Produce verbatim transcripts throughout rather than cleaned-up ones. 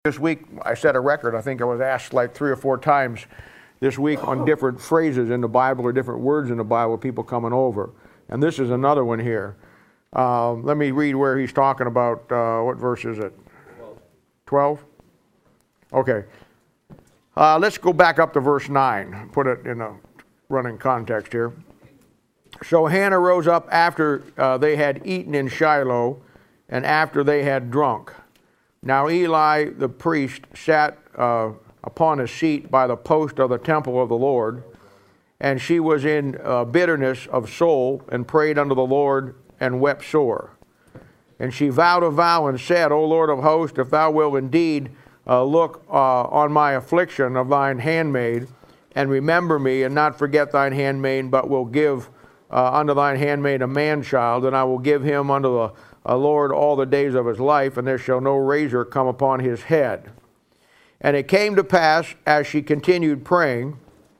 This week, I set a record. I think I was asked like three or four times this week on different phrases in the Bible or different words in the Bible, people coming over. And this is another one here. Uh, let me read where he's talking about, uh, what verse is it? twelve? Okay. Uh, let's go back up to verse nine, put it in a running context here. So Hannah rose up after uh, they had eaten in Shiloh and after they had drunk. Now Eli the priest sat uh, upon a seat by the post of the temple of the Lord, and she was in uh, bitterness of soul, and prayed unto the Lord, and wept sore. And she vowed a vow, and said, O Lord of hosts, if thou wilt indeed uh, look uh, on my affliction of thine handmaid, and remember me, and not forget thine handmaid, but will give uh, unto thine handmaid a man-child, and I will give him unto the Uh, Lord, all the days of his life, and there shall no razor come upon his head. And it came to pass, as she continued praying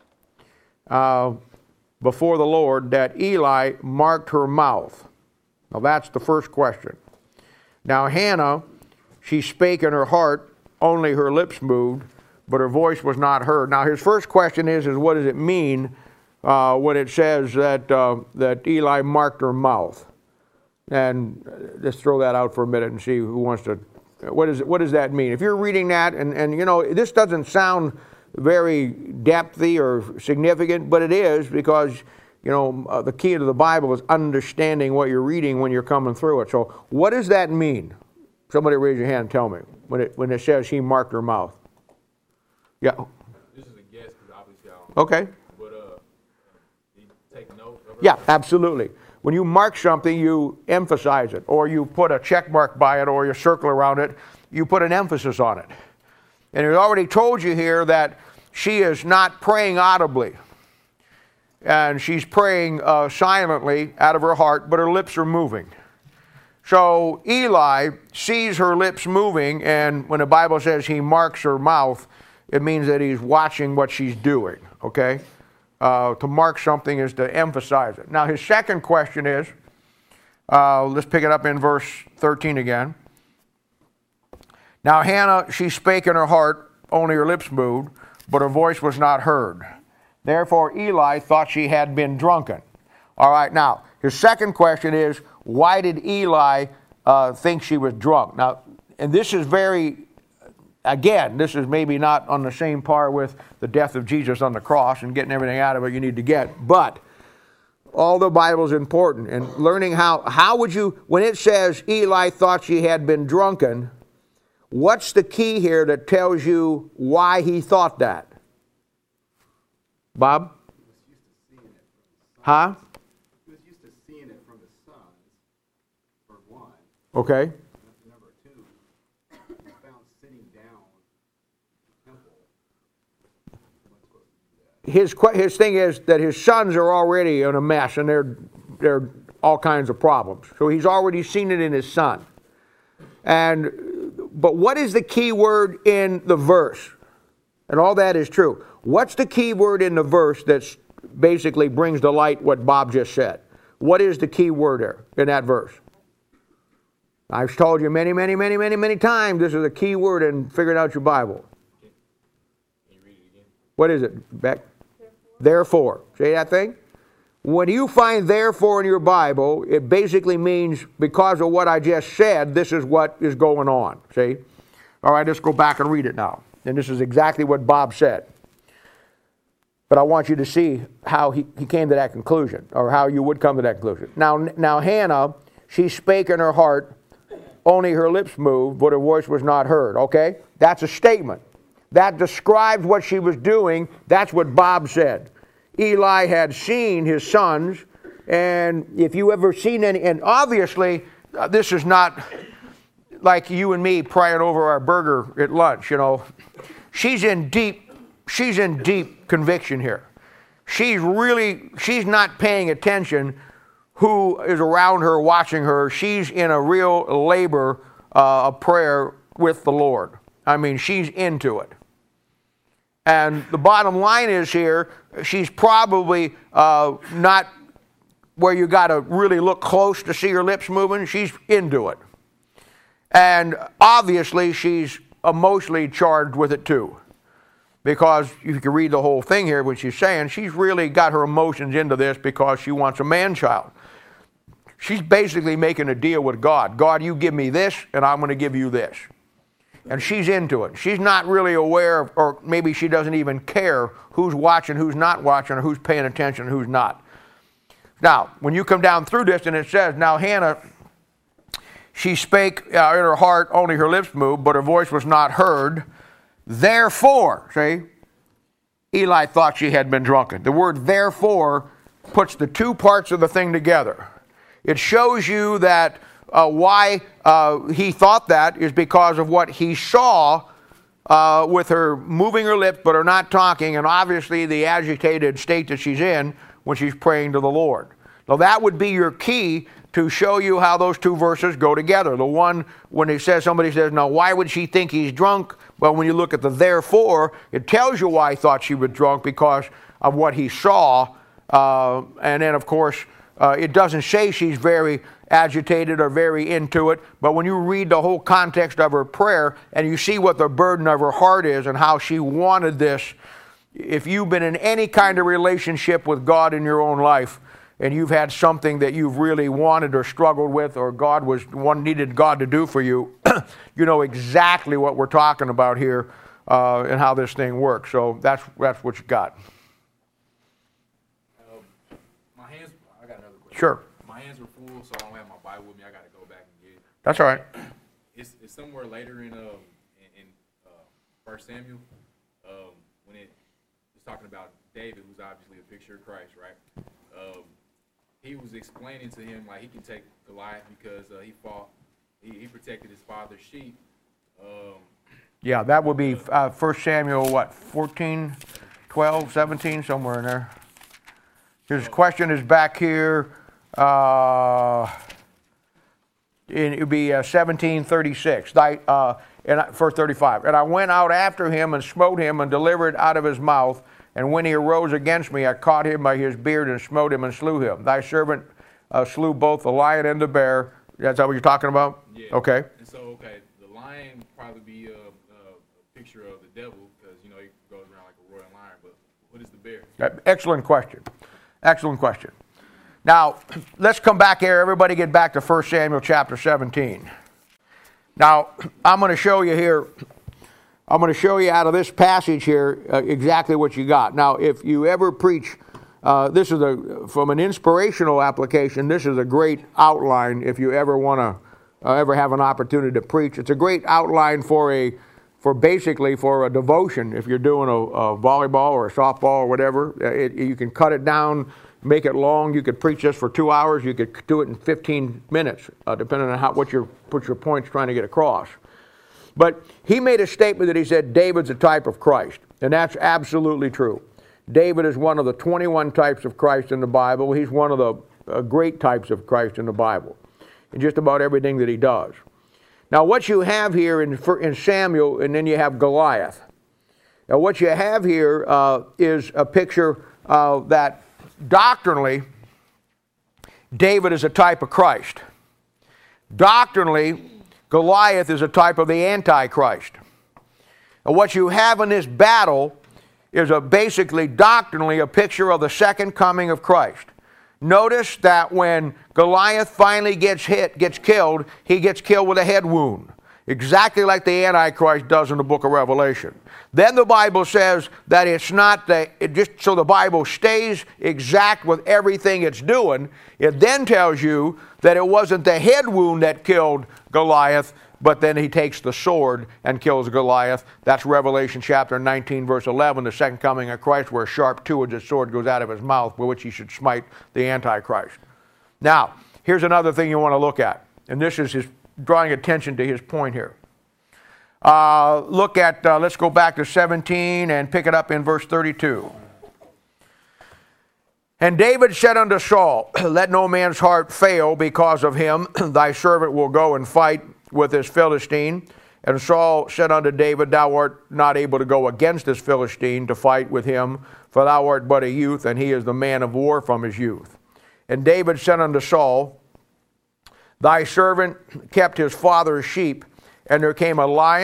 uh, before the Lord, that Eli marked her mouth. Now that's the first question. Now Hannah, she spake in her heart, only her lips moved, but her voice was not heard. Now his first question is, is what does it mean uh, when it says that, uh, that Eli marked her mouth? And let's throw that out for a minute and see who wants to, what, is, what does that mean? If you're reading that, and, and you know, this doesn't sound very depthy or significant, but it is, because, you know, uh, the key to the Bible is understanding what you're reading when you're coming through it. So what does that mean? Somebody raise your hand and tell me, when it, when it says he marked her mouth. Yeah. This is a guess, because obviously I don't. Okay. But, uh, you take note of it? Yeah, absolutely. When you mark something, you emphasize it, or you put a check mark by it, or you circle around it. You put an emphasis on it. And it already told you here that she is not praying audibly. And she's praying uh, silently out of her heart, but her lips are moving. So Eli sees her lips moving, and when the Bible says he marks her mouth, it means that he's watching what she's doing, okay? Uh, to mark something is to emphasize it. Now his second question is, uh, let's pick it up in verse thirteen again. Now Hannah, she spake in her heart, only her lips moved, but her voice was not heard. Therefore Eli thought she had been drunken. All right, now his second question is, why did Eli uh, think she was drunk? Now, and this is very, again, this is maybe not on the same par with the death of Jesus on the cross and getting everything out of it you need to get, but all the Bible is important, and learning how, how would you, when it says Eli thought she had been drunken, what's the key here that tells you why he thought that? Bob? Huh? He was used to seeing it from his sons, for one. Okay. Number two, he was found sitting down in the temple. His, his thing is that his sons are already in a mess, and they're, they're all kinds of problems. So he's already seen it in his son. And, but what is the key word in the verse? And all that is true. What's the key word in the verse that basically brings to light what Bob just said? What is the key word there in that verse? I've told you many, many, many, many, many times this is a key word in figuring out your Bible. Can you read it again? What is it, Beck? Therefore. Therefore. See that thing? When you find therefore in your Bible, it basically means because of what I just said, this is what is going on. See? All right, let's go back and read it now. And this is exactly what Bob said. But I want you to see how he, he came to that conclusion, or how you would come to that conclusion. Now, now Hannah, she spake in her heart, only her lips moved, but her voice was not heard. Okay? That's a statement. That describes what she was doing. That's what Bob said. Eli had seen his sons, and if you ever seen any, and obviously uh, this is not like you and me praying over our burger at lunch, you know. She's in deep, she's in deep conviction here. She's really, she's not paying attention who is around her watching her. She's in a real labor uh, of prayer with the Lord. I mean, she's into it. And the bottom line is here, she's probably uh, not where you got to really look close to see her lips moving. She's into it. And obviously she's emotionally charged with it too. Because you can read the whole thing here, what she's saying, she's really got her emotions into this because she wants a man-child. She's basically making a deal with God. God, you give me this, and I'm going to give you this. And she's into it. She's not really aware of, or maybe she doesn't even care who's watching, who's not watching, or who's paying attention, and who's not. Now, when you come down through this, and it says, now Hannah, she spake uh, in her heart, only her lips moved, but her voice was not heard. Therefore, see, Eli thought she had been drunken. The word therefore puts the two parts of the thing together. It shows you that uh, why uh, he thought that is because of what he saw uh, with her moving her lips but her not talking, and obviously the agitated state that she's in when she's praying to the Lord. Now that would be your key to show you how those two verses go together. The one when he says, somebody says, now why would she think he's drunk? Well, when you look at the therefore, it tells you why he thought she was drunk, because of what he saw. Uh, and then, of course, uh, it doesn't say she's very agitated or very into it, but when you read the whole context of her prayer and you see what the burden of her heart is and how she wanted this, if you've been in any kind of relationship with God in your own life, and you've had something that you've really wanted or struggled with, or God was one needed God to do for you, you know exactly what we're talking about here uh, and how this thing works. So that's that's what you got. Um, my hands. I got another question. Sure. My hands were full, so I don't have my Bible with me. I got to go back and get it. That's all right. It's, it's somewhere later in um in, in uh, First Samuel um, when it was talking about David, who's obviously a picture of Christ, right? Um, he was explaining to him like he can take Goliath because uh, he fought, he, he protected his father's sheep. Um, Yeah, that would be uh, First Samuel, what, fourteen, twelve, seventeen, somewhere in there. His question is back here. Uh, it would be uh, seventeen thirty-six, uh, and verse thirty-five. And I went out after him and smote him and delivered out of his mouth. And when he arose against me, I caught him by his beard and smote him and slew him. Thy servant uh, slew both the lion and the bear. That's that what you're talking about? Yeah. Okay. And so, okay, the lion would probably be a, a, a picture of the devil because, you know, he goes around like a roaring lion. But what is the bear? Uh, Excellent question. Excellent question. Now, let's come back here. Everybody get back to First Samuel chapter seventeen. Now, I'm going to show you here. I'm going to show you out of this passage here uh, exactly what you got. Now, if you ever preach, uh, this is a from an inspirational application. This is a great outline. If you ever want to uh, ever have an opportunity to preach, it's a great outline for a for basically for a devotion. If you're doing a, a volleyball or a softball or whatever, it, you can cut it down, make it long. You could preach this for two hours. You could do it in fifteen minutes, uh, depending on how what your put your points trying to get across. But he made a statement that he said David's a type of Christ, and that's absolutely true. David is one of the twenty-one types of Christ in the Bible. He's one of the uh, great types of Christ in the Bible, in just about everything that he does. Now, what you have here in, in Samuel, and then you have Goliath. Now, what you have here uh, is a picture uh, that doctrinally, David is a type of Christ. Doctrinally, Goliath is a type of the Antichrist. And what you have in this battle is a basically doctrinally a picture of the second coming of Christ. Notice that when Goliath finally gets hit, gets killed, he gets killed with a head wound, exactly like the Antichrist does in the book of Revelation. Then the Bible says that it's not the, it just so the Bible stays exact with everything it's doing. It then tells you that it wasn't the head wound that killed Goliath, but then he takes the sword and kills Goliath. That's Revelation chapter nineteen, verse eleven, the second coming of Christ, where a sharp two-edged sword goes out of his mouth, with which he should smite the Antichrist. Now, here's another thing you want to look at, and this is his drawing attention to his point here. Uh, look at, uh, let's go back to seventeen and pick it up in verse thirty-two. And David said unto Saul, let no man's heart fail because of him. Thy servant will go and fight with this Philistine. And Saul said unto David, thou art not able to go against this Philistine to fight with him, for thou art but a youth, and he is the man of war from his youth. And David said unto Saul, thy servant kept his father's sheep, and there came a lion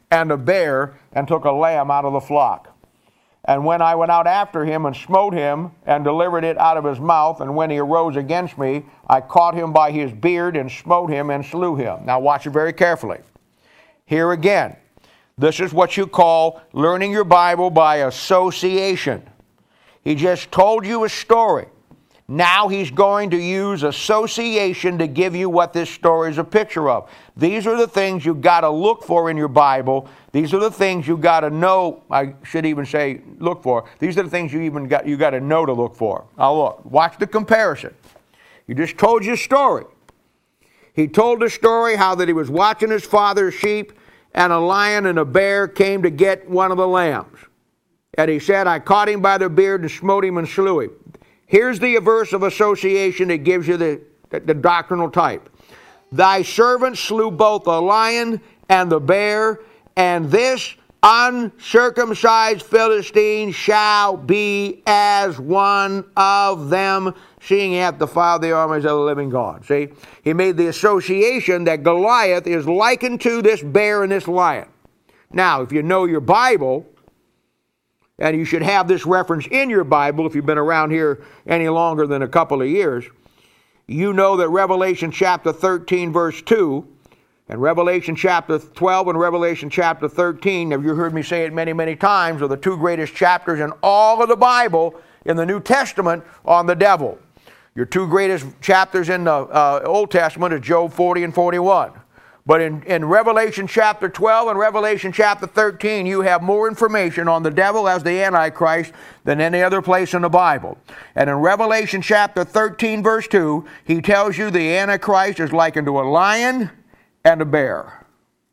and a bear, and took a lamb out of the flock. And when I went out after him and smote him and delivered it out of his mouth, and when he arose against me, I caught him by his beard and smote him and slew him. Now watch it very carefully. Here again, this is what you call learning your Bible by association. He just told you a story. Now he's going to use association to give you what this story is a picture of. These are the things you've got to look for in your Bible. These are the things you've got to know. I should even say look for. These are the things you even got you got to know to look for. Now look, watch the comparison. He just told you a story. He told the story how that he was watching his father's sheep, and a lion and a bear came to get one of the lambs. And he said, I caught him by the beard and smote him and slew him. Here's the verse of association that gives you the, the, the doctrinal type. Thy servant slew both the lion and the bear, and this uncircumcised Philistine shall be as one of them, seeing he hath defiled the armies of the living God. See, he made the association that Goliath is likened to this bear and this lion. Now, if you know your Bible, and you should have this reference in your Bible if you've been around here any longer than a couple of years, you know that Revelation chapter thirteen verse two and Revelation chapter twelve and Revelation chapter thirteen, have you heard me say it many, many times, are the two greatest chapters in all of the Bible in the New Testament on the devil. Your two greatest chapters in the uh, Old Testament is Job forty and forty-one. But in, in Revelation chapter twelve and Revelation chapter thirteen, you have more information on the devil as the Antichrist than any other place in the Bible. And in Revelation chapter thirteen, verse two, he tells you the Antichrist is likened to a lion and a bear.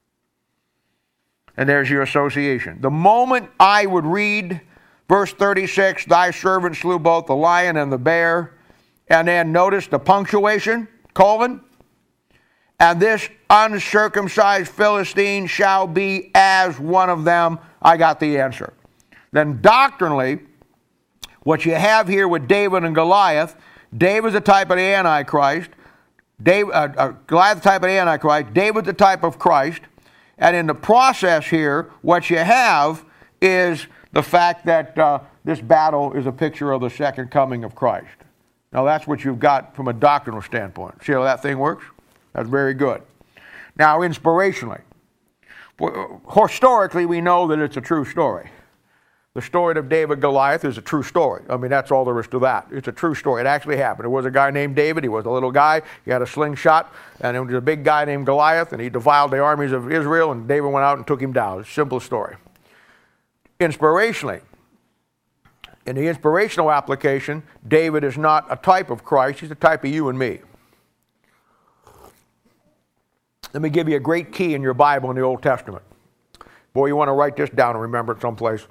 And there's your association. The moment I would read verse thirty-six, thy servant slew both the lion and the bear, and then notice the punctuation, colon, and this uncircumcised Philistine shall be as one of them, I got the answer. Then doctrinally, what you have here with David and Goliath, David's a type of the Antichrist, David, uh, uh, Goliath's a type of the Antichrist, David's a type of Christ, and in the process here, what you have is the fact that uh, this battle is a picture of the second coming of Christ. Now that's what you've got from a doctrinal standpoint. See how that thing works? That's very good. Now, inspirationally, historically, we know that it's a true story. The story of David Goliath is a true story. I mean, that's all there is to that. It's a true story. It actually happened. There was a guy named David. He was a little guy. He had a slingshot. And there was a big guy named Goliath, and he defiled the armies of Israel, and David went out and took him down. It's a simple story. Inspirationally, in the inspirational application, David is not a type of Christ. He's a type of you and me. Let me give you a great key in your Bible in the Old Testament. Boy, you want to write this down and remember it someplace.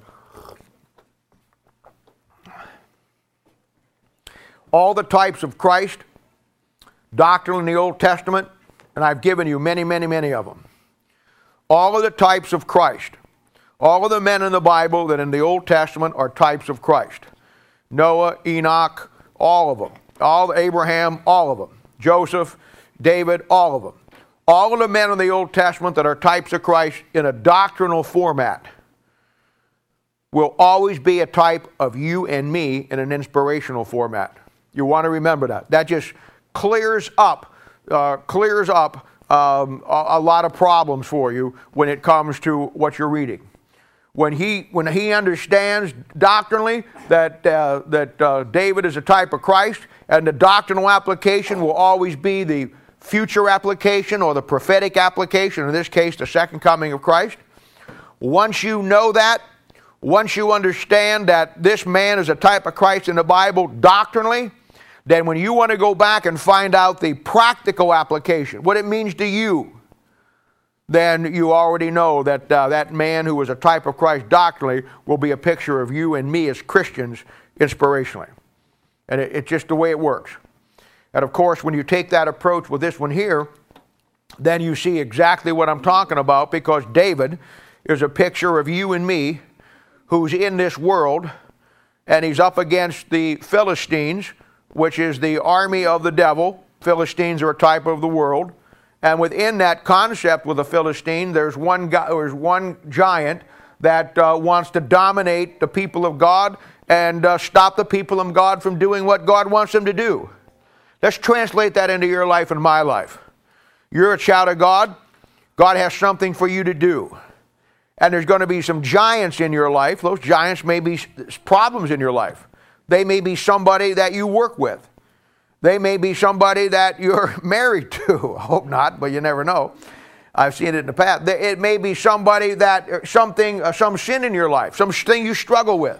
All the types of Christ, doctrine in the Old Testament, and I've given you many, many, many of them. All of the types of Christ. All of the men in the Bible that in the Old Testament are types of Christ. Noah, Enoch, all of them. All Abraham, all of them. Joseph, David, all of them. All of the men in the Old Testament that are types of Christ in a doctrinal format will always be a type of you and me in an inspirational format. You want to remember that. That just clears up, uh, clears up um, a, a lot of problems for you when it comes to what you're reading. When he, when he understands doctrinally that, uh, that uh, David is a type of Christ, and the doctrinal application will always be the future application or the prophetic application, in this case, the second coming of Christ. Once you know that, once you understand that this man is a type of Christ in the Bible doctrinally, then when you want to go back and find out the practical application, what it means to you, then you already know that uh, that man who was a type of Christ doctrinally will be a picture of you and me as Christians inspirationally. And it, it's just the way it works. And of course, when you take that approach with this one here, then you see exactly what I'm talking about, because David is a picture of you and me who's in this world, and he's up against the Philistines, which is the army of the devil. Philistines are a type of the world. And within that concept with the Philistine, there's one, guy, there's one giant that uh, wants to dominate the people of God and uh, stop the people of God from doing what God wants them to do. Let's translate that into your life and my life. You're a child of God. God has something for you to do. And there's going to be some giants in your life. Those giants may be problems in your life. They may be somebody that you work with. They may be somebody that you're married to. I hope not, but you never know. I've seen it in the past. It may be somebody that, something, uh, some sin in your life, something you struggle with.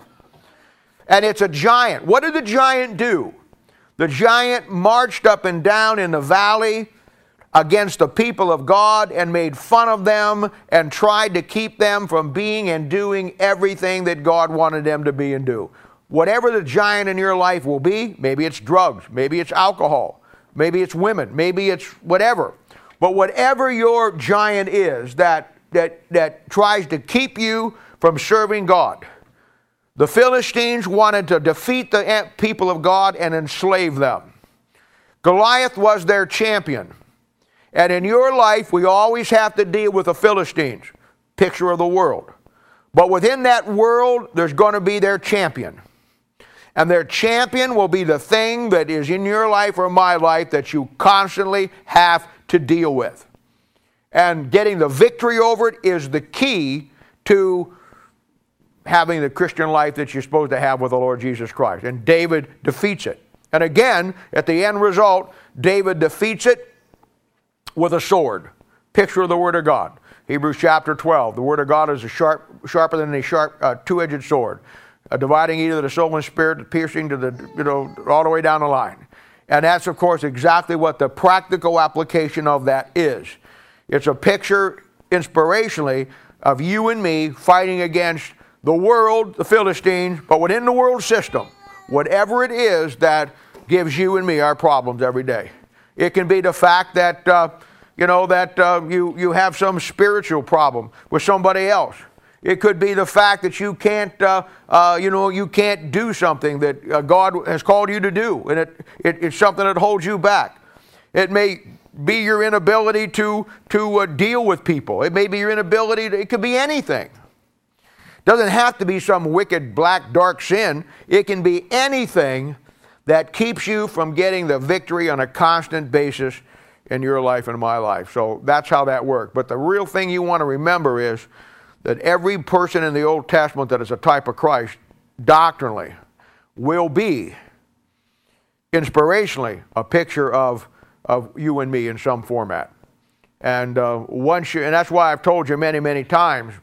And it's a giant. What did the giant do? The giant marched up and down in the valley against the people of God and made fun of them and tried to keep them from being and doing everything that God wanted them to be and do. Whatever the giant in your life will be, maybe it's drugs, maybe it's alcohol, maybe it's women, maybe it's whatever. But whatever your giant is that, that, that tries to keep you from serving God, the Philistines wanted to defeat the people of God and enslave them. Goliath was their champion. And in your life, we always have to deal with the Philistines, picture of the world. But within that world, there's going to be their champion. And their champion will be the thing that is in your life or my life that you constantly have to deal with. And getting the victory over it is the key to having the Christian life that you're supposed to have with the Lord Jesus Christ. And David defeats it. And again, at the end result, David defeats it with a sword. Picture of the Word of God. Hebrews chapter twelve. The Word of God is a sharp, sharper than a sharp uh, two-edged sword, uh, dividing either the soul and spirit, piercing to the, you know, all the way down the line. And that's, of course, exactly what the practical application of that is. It's a picture, inspirationally, of you and me fighting against the world, the Philistines, but within the world system, whatever it is that gives you and me our problems every day. It can be the fact that, uh, you know, that uh, you, you have some spiritual problem with somebody else. It could be the fact that you can't, uh, uh, you know, you can't do something that uh, God has called you to do, and it, it, it's something that holds you back. It may be your inability to, to uh, deal with people. It may be your inability to, it could be anything. It doesn't have to be some wicked, black, dark sin. It can be anything that keeps you from getting the victory on a constant basis in your life and my life. So that's how that works. But the real thing you want to remember is that every person in the Old Testament that is a type of Christ, doctrinally, will be, inspirationally, a picture of, of you and me in some format. And uh, once you, and that's why I've told you many, many times,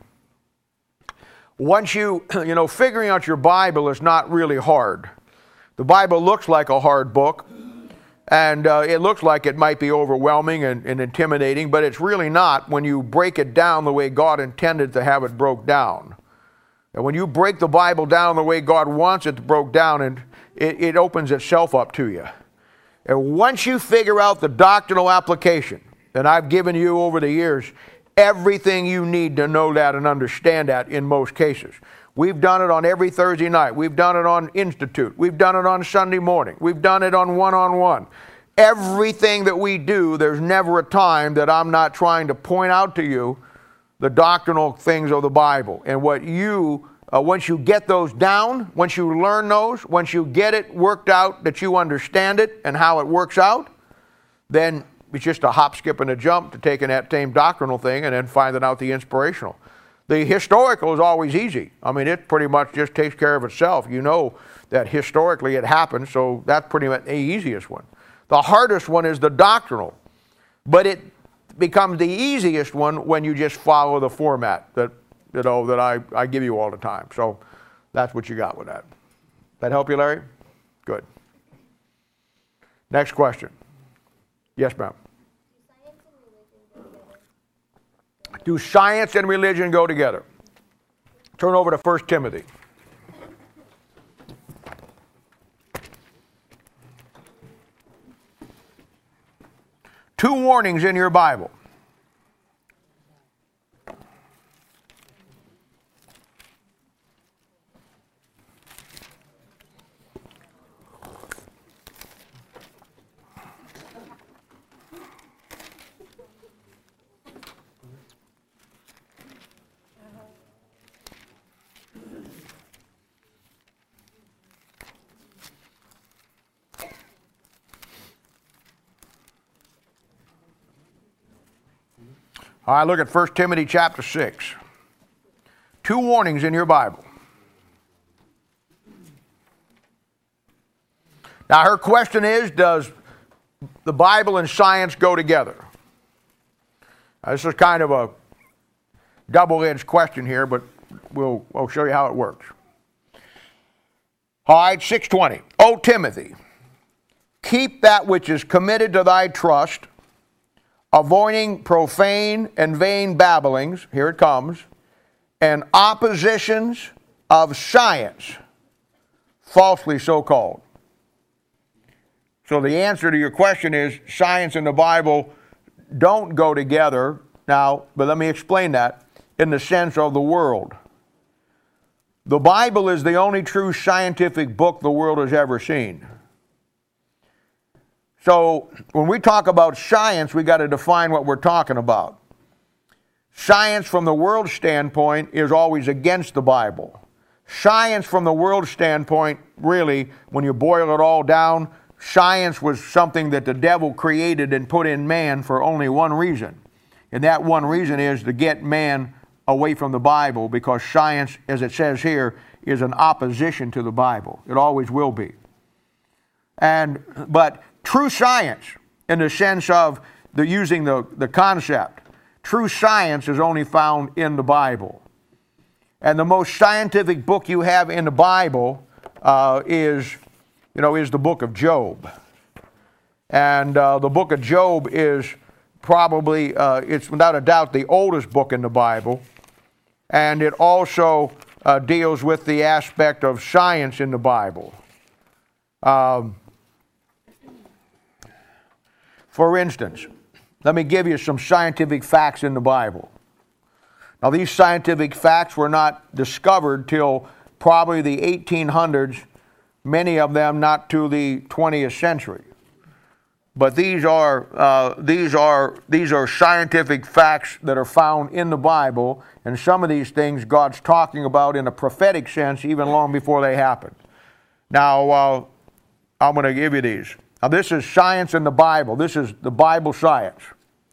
once you, you know, figuring out your Bible is not really hard. The Bible looks like a hard book, and uh, it looks like it might be overwhelming and, and intimidating, but it's really not when you break it down the way God intended to have it broke down. And when you break the Bible down the way God wants it to broke down, and it, it opens itself up to you. And once you figure out the doctrinal application, and I've given you over the years everything you need to know that and understand that in most cases. We've done it on every Thursday night. We've done it on Institute. We've done it on Sunday morning. We've done it on one-on-one. Everything that we do, there's never a time that I'm not trying to point out to you the doctrinal things of the Bible. And what you, uh, once you get those down, once you learn those, once you get it worked out that you understand it and how it works out, then it's just a hop, skip, and a jump to taking that same doctrinal thing and then finding out the inspirational. The historical is always easy. I mean, it pretty much just takes care of itself. You know that historically it happened, so that's pretty much the easiest one. The hardest one is the doctrinal, but it becomes the easiest one when you just follow the format that, you know, that I, I give you all the time. So that's what you got with that. That help you, Larry? Good. Next question. Yes, ma'am. Do science and religion go together? Turn over to First Timothy. Two warnings in your Bible. All right, look at First Timothy chapter six. Two warnings in your Bible. Now, her question is, does the Bible and science go together? Now, this is kind of a double-edged question here, but we'll, we'll show you how it works. All right, six twenty. O Timothy, keep that which is committed to thy trust, avoiding profane and vain babblings, here it comes, and oppositions of science, falsely so called. So the answer to your question is science and the Bible don't go together now, but let me explain that in the sense of the world. The Bible is the only true scientific book the world has ever seen. So when we talk about science, we got to define what we're talking about. Science from the world standpoint is always against the Bible. Science from the world standpoint, really, when you boil it all down, science was something that the devil created and put in man for only one reason. And that one reason is to get man away from the Bible, because science, as it says here, is an opposition to the Bible. It always will be. And but true science, in the sense of the using the, the concept, true science is only found in the Bible. And the most scientific book you have in the Bible uh, is, you know, is the book of Job. And uh, the book of Job is probably, uh, it's without a doubt the oldest book in the Bible. And it also uh, deals with the aspect of science in the Bible. Um, for instance, let me give you some scientific facts in the Bible. Now, these scientific facts were not discovered till probably the eighteen hundreds, many of them not to the twentieth century. But these are, uh, these are, these are scientific facts that are found in the Bible, and some of these things God's talking about in a prophetic sense even long before they happened. Now, uh, I'm going to give you these. Now, this is science in the Bible. This is the Bible science.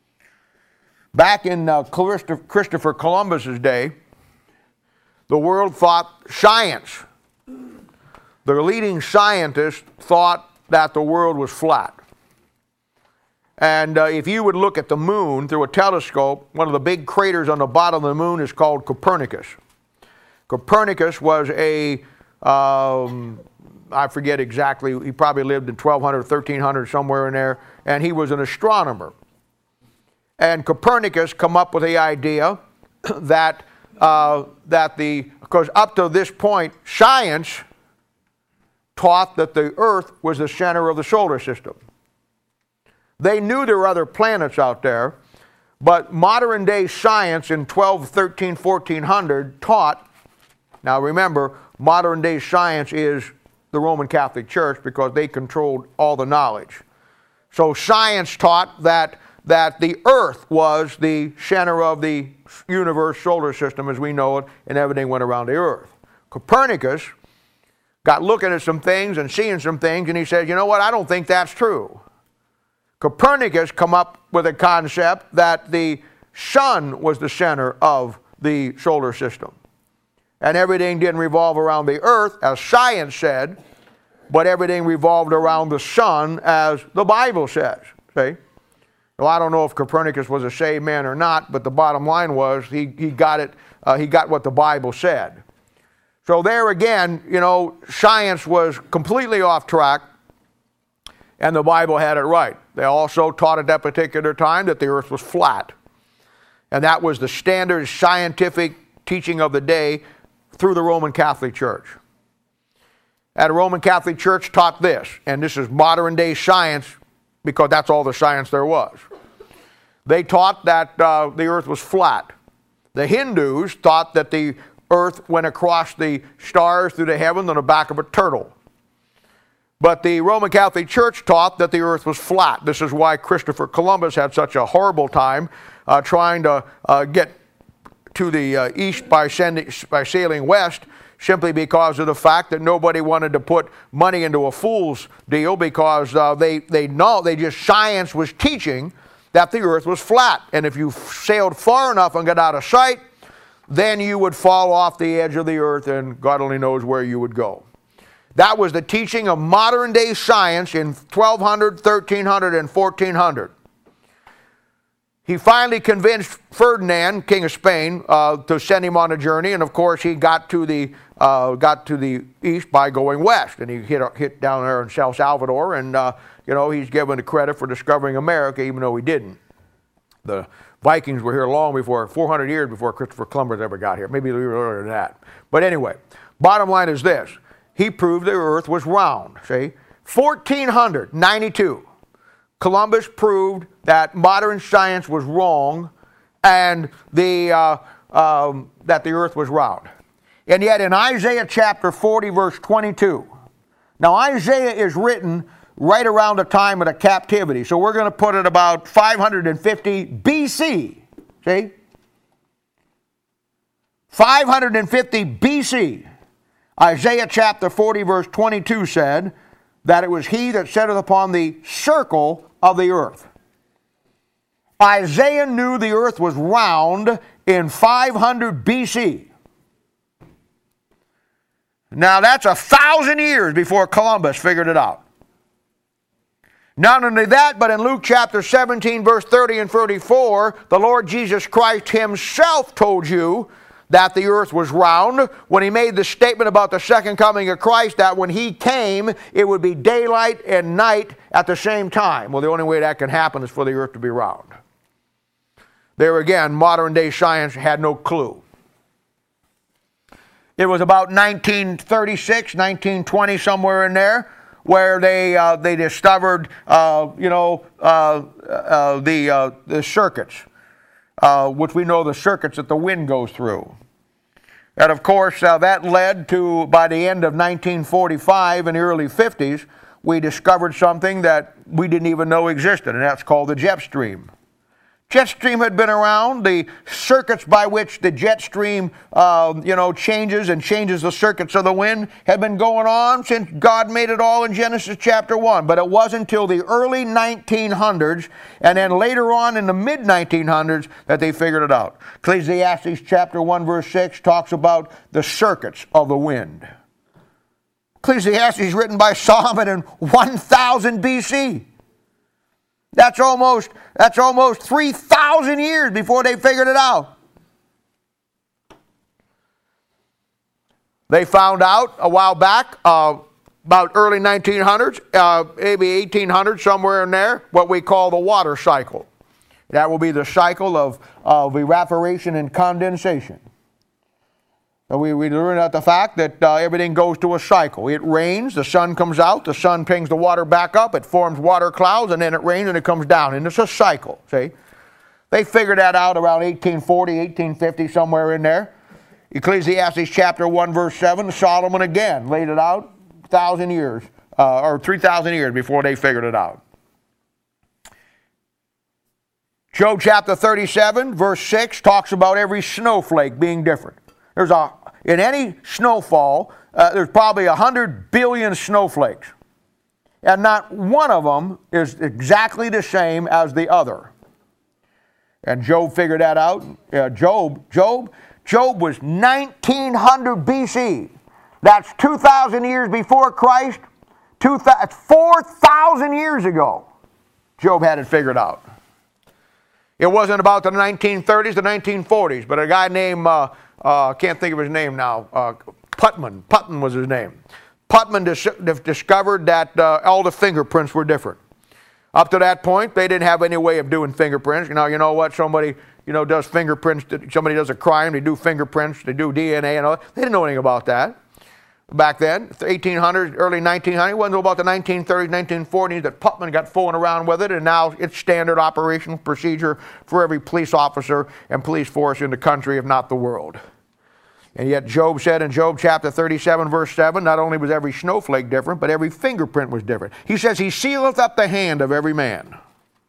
Back in uh, Christopher Columbus's day, the world thought science. The leading scientists thought that the world was flat. And uh, if you would look at the moon through a telescope, one of the big craters on the bottom of the moon is called Copernicus. Copernicus was a, um, I forget exactly, he probably lived in twelve hundred, thirteen hundred, somewhere in there, and he was an astronomer. And Copernicus come up with the idea that, uh, that the, because up to this point, science taught that the Earth was the center of the solar system. They knew there were other planets out there, but modern day science in twelve, thirteen, fourteen hundred taught, now remember, modern day science is the Roman Catholic Church because they controlled all the knowledge. So science taught that, that the Earth was the center of the universe, solar system as we know it, and everything went around the Earth. Copernicus got looking at some things and seeing some things, and he said, you know what, I don't think that's true. Copernicus come up with a concept that the sun was the center of the solar system. And everything didn't revolve around the earth, as science said, but everything revolved around the sun, as the Bible says. See? Well, I don't know if Copernicus was a saved man or not, but the bottom line was he, he got it, uh, he got what the Bible said. So there again, you know, science was completely off track, and the Bible had it right. They also taught at that particular time that the earth was flat. And that was the standard scientific teaching of the day through the Roman Catholic Church. And the Roman Catholic Church taught this, and this is modern day science because that's all the science there was. They taught that uh, the earth was flat. The Hindus thought that the earth went across the stars through the heavens on the back of a turtle. But the Roman Catholic Church taught that the earth was flat. This is why Christopher Columbus had such a horrible time uh, trying to uh, get to the uh, east by, sending, by sailing west, simply because of the fact that nobody wanted to put money into a fool's deal, because uh, they, they know, they just, science was teaching that the earth was flat. And if you sailed far enough and got out of sight, then you would fall off the edge of the earth and God only knows where you would go. That was the teaching of modern day science in twelve hundred, thirteen hundred, and fourteen hundred. He finally convinced Ferdinand, King of Spain, uh, to send him on a journey, and of course he got to the uh, got to the east by going west, and he hit hit down there in El Salvador, and uh, you know, he's given the credit for discovering America, even though he didn't. The Vikings were here long before, four hundred years before Christopher Columbus ever got here, maybe a little earlier than that. But anyway, bottom line is this: he proved the earth was round. See, fourteen ninety-two. Columbus proved that modern science was wrong and the, uh, um, that the earth was round. And yet in Isaiah chapter forty, verse twenty-two, now Isaiah is written right around the time of the captivity, so we're going to put it about five hundred fifty B C, see? five hundred fifty B C. Isaiah chapter forty, verse twenty-two said that it was he that sitteth upon the circle of the earth. Isaiah knew the earth was round in five hundred B C. Now that's a thousand years before Columbus figured it out. Not only that, but in Luke chapter seventeen, verse thirty and thirty-four, the Lord Jesus Christ himself told you that the earth was round when he made the statement about the second coming of Christ, that when he came, it would be daylight and night at the same time. Well, the only way that can happen is for the earth to be round. There again, modern day science had no clue. It was about nineteen thirty-six, nineteen twenty, somewhere in there, where they uh, they discovered, uh, you know, uh, uh, the uh, the circuits. Uh, which we know the circuits that the wind goes through. And of course, uh, that led to, by the end of nineteen forty-five and the early fifties, we discovered something that we didn't even know existed, and that's called the jet stream. Jet stream had been around. The circuits by which the jet stream uh, you know, changes and changes the circuits of the wind had been going on since God made it all in Genesis chapter one. But it wasn't until the early nineteen hundreds and then later on in the mid nineteen hundreds that they figured it out. Ecclesiastes chapter one verse six talks about the circuits of the wind. Ecclesiastes is written by Solomon in one thousand B C. That's almost, that's almost three thousand years before they figured it out. They found out a while back, uh, about early nineteen hundreds, uh, maybe eighteen hundred, somewhere in there, what we call the water cycle. That will be the cycle of, of evaporation and condensation. So we, we learned out the fact that uh, everything goes to a cycle. It rains, the sun comes out, the sun brings the water back up, it forms water clouds, and then it rains and it comes down. And it's a cycle, see? They figured that out around eighteen forty, eighteen fifty, somewhere in there. Ecclesiastes chapter one, verse seven, Solomon again laid it out a thousand years, uh, or three thousand years before they figured it out. Job chapter thirty-seven, verse six, talks about every snowflake being different. There's a, in any snowfall, uh, there's probably a hundred billion snowflakes. And not one of them is exactly the same as the other. And Job figured that out. Uh, Job, Job, Job was nineteen hundred B C. That's two thousand years before Christ. four thousand years ago, Job had it figured out. It wasn't about the nineteen thirties, the nineteen forties, but a guy named, uh, uh, can't think of his name now, uh, Putman. Putman was his name. Putman dis- discovered that uh, all the fingerprints were different. Up to that point, they didn't have any way of doing fingerprints. Now, you know what? Somebody, you know, does fingerprints. Somebody does a crime. They do fingerprints. They do D N A and all that. They didn't know anything about that. Back then, eighteen hundreds, early nineteen hundreds, it wasn't until about the nineteen thirties, nineteen forties that Putman got fooling around with it, and now it's standard operational procedure for every police officer and police force in the country, if not the world. And yet Job said in Job chapter thirty-seven, verse seven, not only was every snowflake different, but every fingerprint was different. He says, he sealeth up the hand of every man.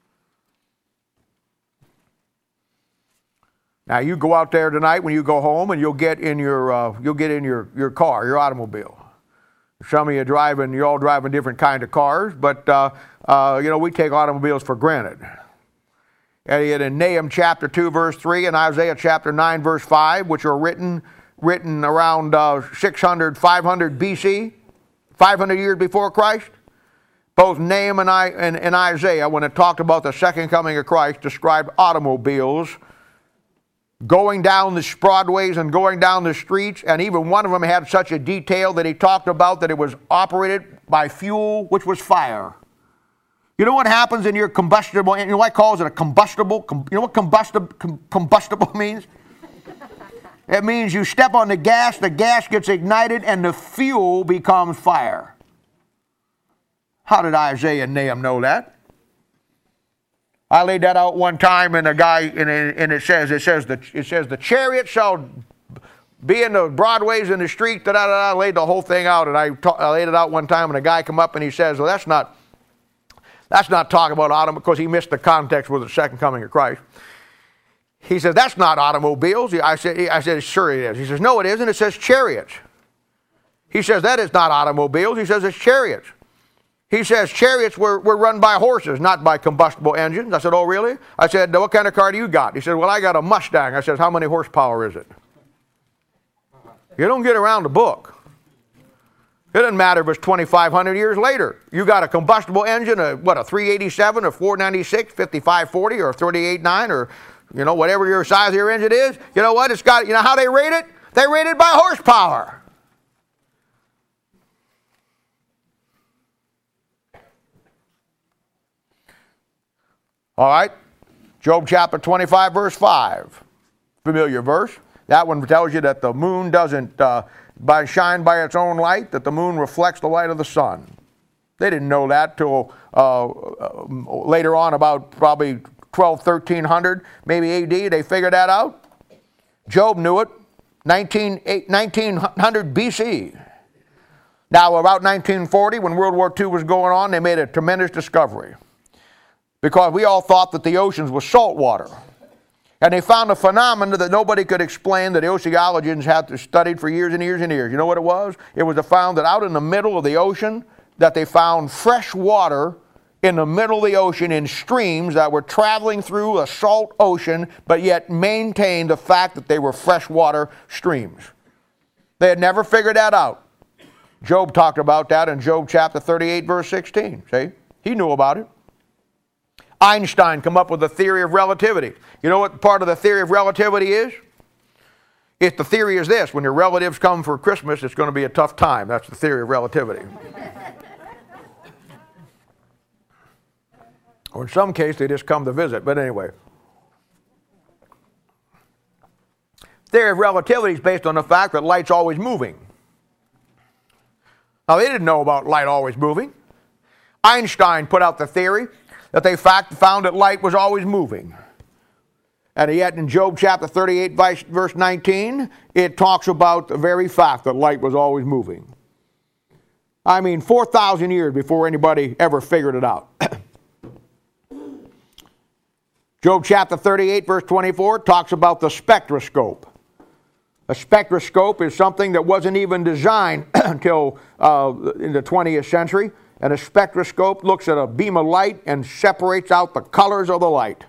Now you go out there tonight when you go home, and you'll get in your uh, you'll get in your, your car, your automobile. Some of you driving, you're all driving different kind of cars, but uh, uh, you know, we take automobiles for granted. and yet in Nahum chapter two, verse three, and Isaiah chapter nine, verse five, which are written, written around uh, six hundred, five hundred B C, five hundred years before Christ. Both Nahum and, I, and, and Isaiah, when it talked about the second coming of Christ, described automobiles going down the broadways and going down the streets, and even one of them had such a detail that he talked about that it was operated by fuel, which was fire. You know what happens in your combustible, you know why it calls it a combustible? You know what combustible, combustible means? It means you step on the gas, the gas gets ignited, and the fuel becomes fire. How did Isaiah and Nahum know that? I laid that out one time, and a guy, and it, and it says, it says the it says the chariot shall be in the broadways in the street. Da da da. I laid the whole thing out, and I, ta- I laid it out one time, and a guy come up and he says, "Well, that's not that's not talking about automobile," because he missed the context with the second coming of Christ. He says, "That's not automobiles." I said, I said, "Sure it is." He says, "No, it isn't. It says chariots." He says, "That is not automobiles." He says, "It's chariots." He says, "Chariots were, were run by horses, not by combustible engines." I said, "Oh, really?" I said, "What kind of car do you got?" He said, "Well, I got a Mustang." I said, "How many horsepower is it?" You don't get around the book. It doesn't matter if it's twenty-five hundred years later. You got a combustible engine, a, what, a three eighty-seven, or four ninety-six, fifty-five forty, or thirty-eight nine, or, you know, whatever your size of your engine is. You know what? It's got, you know how they rate it? They rate it by horsepower. All right, Job chapter twenty-five, verse five. Familiar verse. That one tells you that the moon doesn't uh, by shine by its own light, that the moon reflects the light of the sun. They didn't know that till uh, uh, later on, about probably twelve, thirteen hundred, maybe A D. They figured that out. Job knew it, nineteen hundred B C. Now, about nineteen forty, when World War Two was going on, they made a tremendous discovery. Because we all thought that the oceans were salt water. And they found a phenomenon that nobody could explain, that the oceanologists had studied for years and years and years. You know what it was? It was found that out in the middle of the ocean, that they found fresh water in the middle of the ocean in streams that were traveling through a salt ocean, but yet maintained the fact that they were freshwater streams. They had never figured that out. Job talked about that in Job chapter thirty-eight, verse sixteen. See? He knew about it. Einstein come up with the theory of relativity. You know what part of the theory of relativity is? If the theory is this: when your relatives come for Christmas, it's going to be a tough time. That's the theory of relativity. Or in some case, they just come to visit. But anyway. Theory of relativity is based on the fact that light's always moving. Now, they didn't know about light always moving. Einstein put out the theory that they fact found that light was always moving. And yet in Job chapter thirty-eight, verse nineteen, it talks about the very fact that light was always moving. I mean, four thousand years before anybody ever figured it out. Job chapter thirty-eight, verse twenty-four, talks about the spectroscope. A spectroscope is something that wasn't even designed until uh, in the twentieth century. And a spectroscope looks at a beam of light and separates out the colors of the light.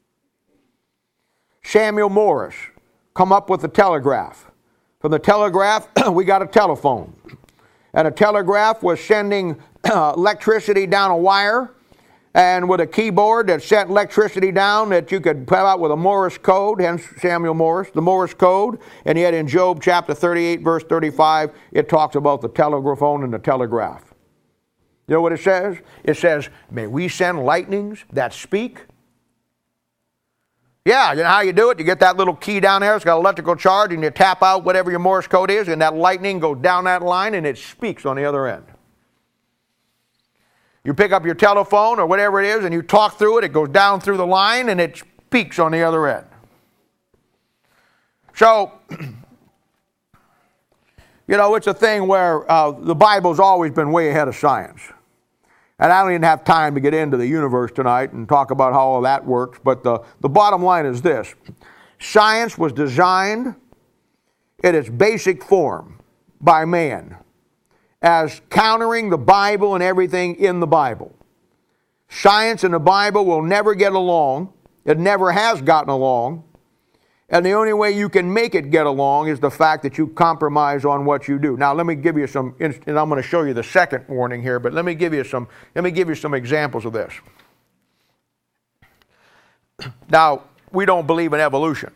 Samuel Morse come up with the telegraph. From the telegraph, we got a telephone. And a telegraph was sending uh, electricity down a wire, and with a keyboard that sent electricity down that you could put out with a Morse code, hence Samuel Morse, the Morse code. And yet in Job chapter thirty-eight, verse thirty-five, it talks about the telegraphone and the telegraph. You know what it says? It says, "May we send lightnings that speak?" Yeah, you know how you do it? You get that little key down there, it's got electrical charge, and you tap out whatever your Morse code is, and that lightning goes down that line, and it speaks on the other end. You pick up your telephone or whatever it is, and you talk through it, it goes down through the line, and it speaks on the other end. So, you know, it's a thing where uh, the Bible's always been way ahead of science. And I don't even have time to get into the universe tonight and talk about how all that works, but the, the bottom line is this. Science was designed in its basic form by man as countering the Bible and everything in the Bible. Science and the Bible will never get along It never has gotten along. And the only way you can make it get along is the fact that you compromise on what you do. Now, let me give you some, and I'm going to show you the second warning here, but let me give you some, let me give you some examples of this. Now, we don't believe in evolution.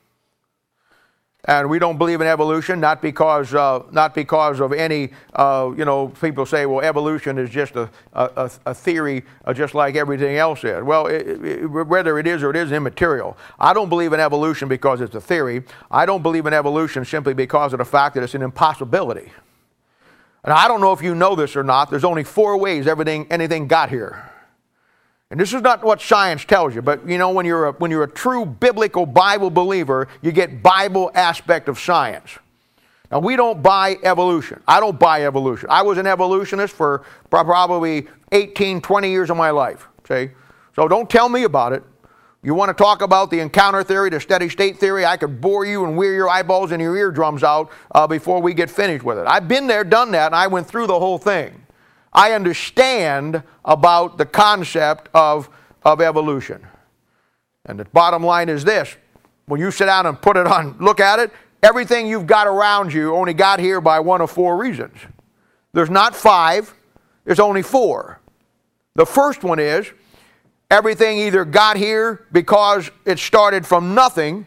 And we don't believe in evolution, not because, uh, not because of any, uh, you know, people say, well, evolution is just a, a, a theory uh, just like everything else is. Well, it, it, whether it is or it isn't immaterial. I don't believe in evolution because it's a theory. I don't believe in evolution simply because of the fact that it's an impossibility. And I don't know if you know this or not, there's only four ways everything, anything got here. And this is not what science tells you, but you know, when you're a, when you're a true biblical Bible believer, you get Bible aspect of science. Now, we don't buy evolution. I don't buy evolution. I was an evolutionist for probably eighteen, twenty years of my life, see? So don't tell me about it. You want to talk about the encounter theory, the steady state theory, I could bore you and wear your eyeballs and your eardrums out uh, before we get finished with it. I've been there, done that, and I went through the whole thing. I understand about the concept of, of evolution. And the bottom line is this. When you sit down and put it on, look at it, everything you've got around you only got here by one of four reasons. There's not five, there's only four. The first one is, everything either got here because it started from nothing,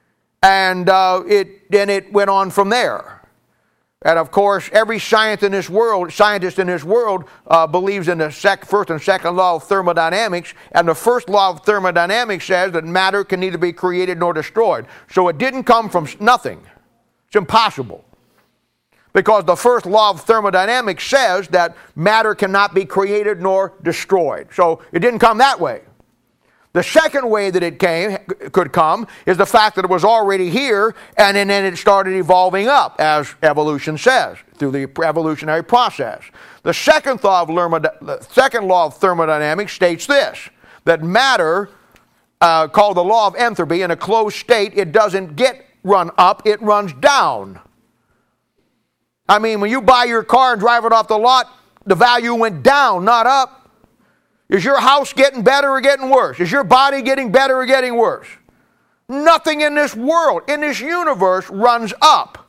and uh, it, then it went on from there. And of course, every scientist in this world, scientist in this world uh, believes in the sec first and second law of thermodynamics. And the first law of thermodynamics says that matter can neither be created nor destroyed. So it didn't come from nothing. It's impossible. Because the first law of thermodynamics says that matter cannot be created nor destroyed. So it didn't come that way. The second way that it came, could come is the fact that it was already here, and then it started evolving up, as evolution says, through the evolutionary process. The second law of, the second law of thermodynamics states this, that matter, uh, called the law of entropy, in a closed state, it doesn't get run up, it runs down. I mean, when you buy your car and drive it off the lot, the value went down, not up. Is your house getting better or getting worse? Is your body getting better or getting worse? Nothing in this world, in this universe, runs up.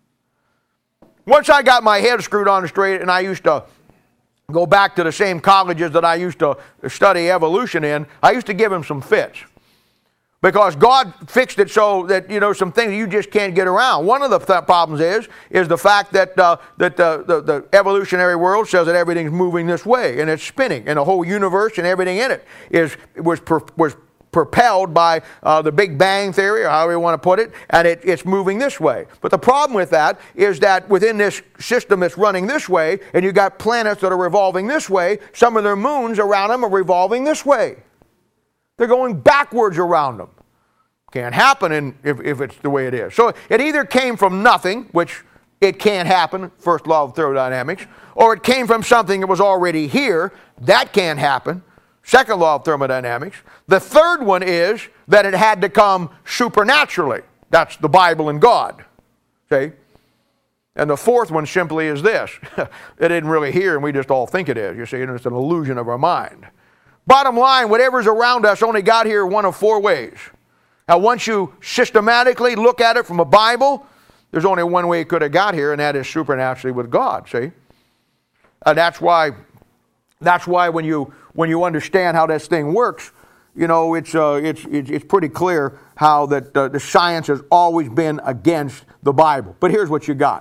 Once I got my head screwed on straight, and I used to go back to the same colleges that I used to study evolution in, I used to give them some fits. Because God fixed it so that, you know, some things you just can't get around. One of the th problems is, is the fact that, uh, that the, the, the evolutionary world says that everything's moving this way, and it's spinning, and the whole universe and everything in it is, was, per, was propelled by uh, the Big Bang Theory, or however you want to put it, and it, it's moving this way. But the problem with that is that within this system that's running this way, and you've got planets that are revolving this way, some of their moons around them are revolving this way. They're going backwards around them. Can't happen in, if, if it's the way it is. So it either came from nothing, which it can't happen, first law of thermodynamics, or it came from something that was already here. That can't happen, second law of thermodynamics. The third one is that it had to come supernaturally. That's the Bible and God. See? And the fourth one simply is this. It isn't really here, and we just all think it is. You see, and it's an illusion of our mind. Bottom line, whatever's around us only got here one of four ways. Now, once you systematically look at it from a Bible, there's only one way it could have got here, and that is supernaturally with God, see? And that's why, that's why when you, when you understand how this thing works, you know, it's, uh, it's, it's, it's pretty clear how that uh, the science has always been against the Bible. But here's what you got.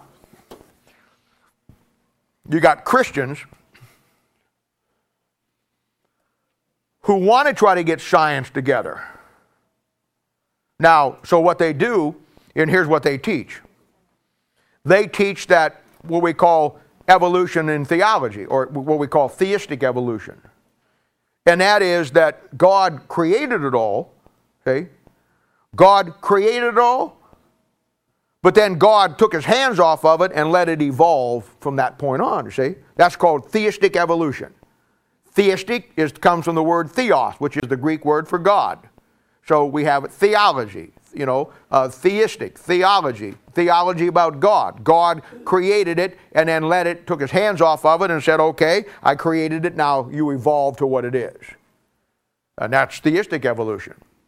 You got Christians who want to try to get science together. Now, so what they do, and here's what they teach. They teach that what we call evolution in theology, or what we call theistic evolution. And that is that God created it all, okay? God created it all, but then God took his hands off of it and let it evolve from that point on, you see? That's called theistic evolution. Theistic is, comes from the word theos, which is the Greek word for God. So we have theology, you know, uh, theistic, theology, theology about God. God created it and then let it, took his hands off of it and said, okay, I created it, now you evolve to what it is. And that's theistic evolution.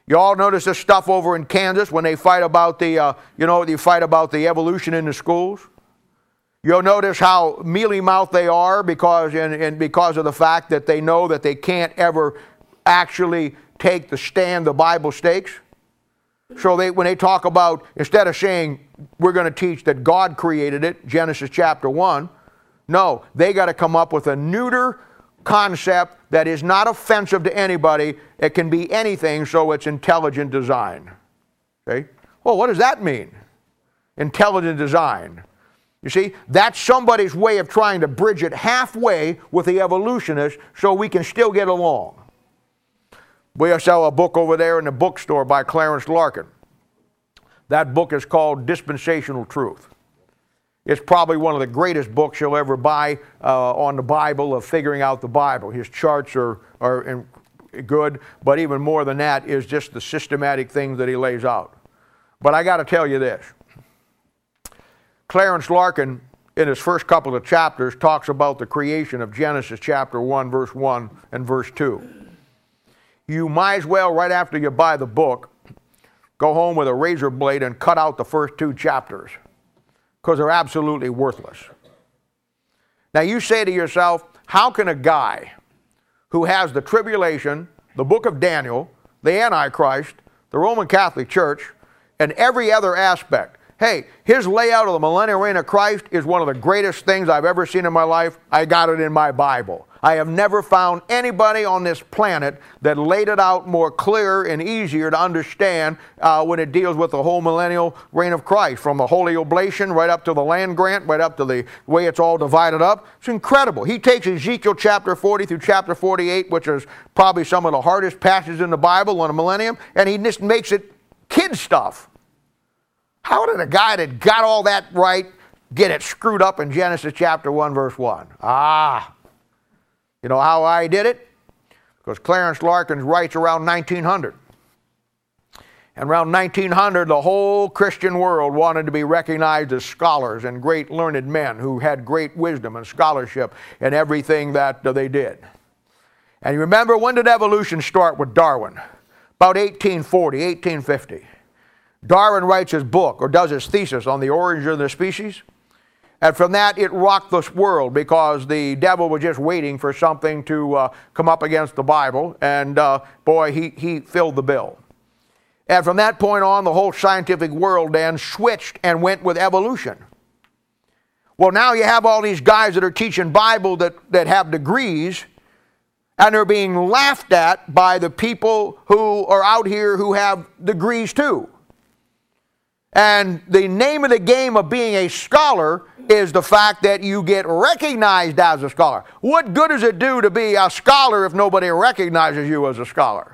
You all notice this stuff over in Kansas when they fight about the, uh, you know, you fight about the evolution in the schools. You'll notice how mealy-mouthed they are because, and, and because of the fact that they know that they can't ever actually take the stand the Bible stakes. So they, when they talk about, instead of saying we're going to teach that God created it, Genesis chapter one, no, they got to come up with a neuter concept that is not offensive to anybody. It can be anything, so it's intelligent design. Okay? Well, what does that mean? Intelligent design. You see, that's somebody's way of trying to bridge it halfway with the evolutionists so we can still get along. We sell a book over there in the bookstore by Clarence Larkin. That book is called Dispensational Truth. It's probably one of the greatest books you'll ever buy uh, on the Bible, of figuring out the Bible. His charts are, are in, good, but even more than that is just the systematic things that he lays out. But I got to tell you this. Clarence Larkin, in his first couple of chapters, talks about the creation of Genesis chapter one, verse one and verse two. You might as well, right after you buy the book, go home with a razor blade and cut out the first two chapters, because they're absolutely worthless. Now you say to yourself, how can a guy who has the tribulation, the book of Daniel, the Antichrist, the Roman Catholic Church, and every other aspect, hey, his layout of the millennial reign of Christ is one of the greatest things I've ever seen in my life. I got it in my Bible. I have never found anybody on this planet that laid it out more clear and easier to understand uh, when it deals with the whole millennial reign of Christ, from the holy oblation right up to the land grant, right up to the way it's all divided up. It's incredible. He takes Ezekiel chapter forty through chapter forty-eight, which is probably some of the hardest passages in the Bible on the millennium, and he just makes it kid stuff. How did a guy that got all that right get it screwed up in Genesis chapter one, verse one? Ah, you know how I did it? Because Clarence Larkin writes around nineteen hundred. And around nineteen hundred, the whole Christian world wanted to be recognized as scholars and great learned men who had great wisdom and scholarship in everything that uh, they did. And you remember, when did evolution start with Darwin? About eighteen forty, eighteen fifty. Darwin writes his book, or does his thesis, on the origin of the species. And from that, it rocked this world, because the devil was just waiting for something to uh, come up against the Bible. And uh, boy, he, he filled the bill. And from that point on, the whole scientific world then switched and went with evolution. Well, now you have all these guys that are teaching Bible that, that have degrees, and they're being laughed at by the people who are out here who have degrees too. And the name of the game of being a scholar is the fact that you get recognized as a scholar. What good does it do to be a scholar if nobody recognizes you as a scholar?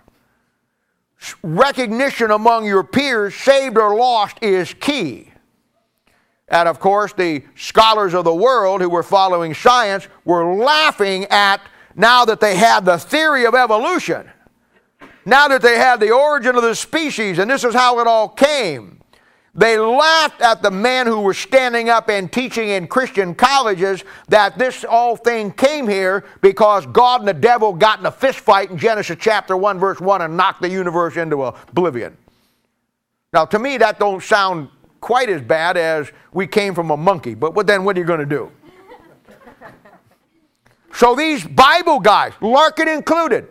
Recognition among your peers, saved or lost, is key. And of course, the scholars of the world who were following science were laughing at, now that they had the theory of evolution, now that they had the origin of the species, and this is how it all came. They laughed at the men who were standing up and teaching in Christian colleges that this whole thing came here because God and the devil got in a fist fight in Genesis chapter one, verse one, and knocked the universe into oblivion. Now, to me, that don't sound quite as bad as we came from a monkey, but then what are you going to do? So these Bible guys, Larkin included,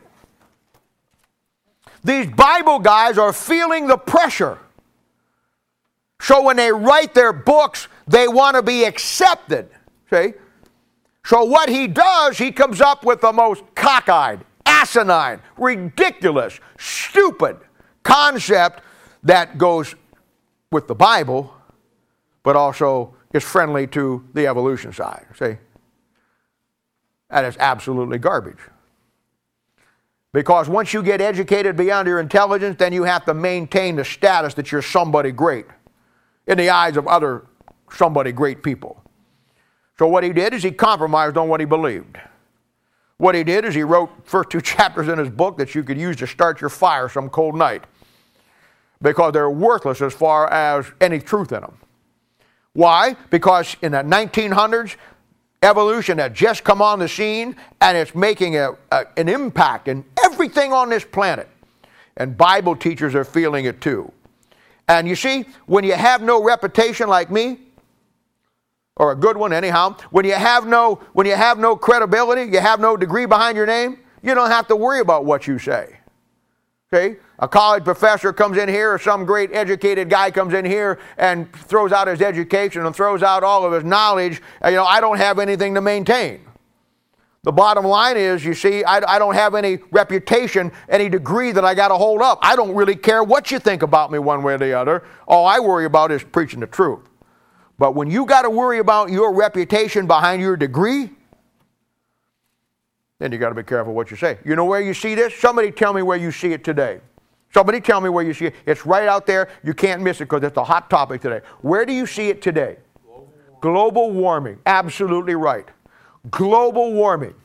these Bible guys are feeling the pressure. So when they write their books, they want to be accepted. See? So what he does, he comes up with the most cockeyed, asinine, ridiculous, stupid concept that goes with the Bible, but also is friendly to the evolution side. See? That is absolutely garbage. Because once you get educated beyond your intelligence, then you have to maintain the status that you're somebody great in the eyes of other somebody great people. So what he did is he compromised on what he believed. What he did is he wrote first two chapters in his book that you could use to start your fire some cold night, because they're worthless as far as any truth in them. Why? Because in the nineteen hundreds, evolution had just come on the scene, and it's making a, a, an impact in everything on this planet. And Bible teachers are feeling it too. And you see, when you have no reputation like me, or a good one anyhow, when you have no, when you have no credibility, you have no degree behind your name, you don't have to worry about what you say. Okay? A college professor comes in here, or some great educated guy comes in here and throws out his education and throws out all of his knowledge. And, you know, I don't have anything to maintain. The bottom line is, you see, I, I don't have any reputation, any degree that I got to hold up. I don't really care what you think about me one way or the other. All I worry about is preaching the truth. But when you got to worry about your reputation behind your degree, then you got to be careful what you say. You know where you see this? Somebody tell me where you see it today. Somebody tell me where you see it. It's right out there. You can't miss it because it's a hot topic today. Where do you see it today? Global warming. Global warming. Absolutely right. Global warming.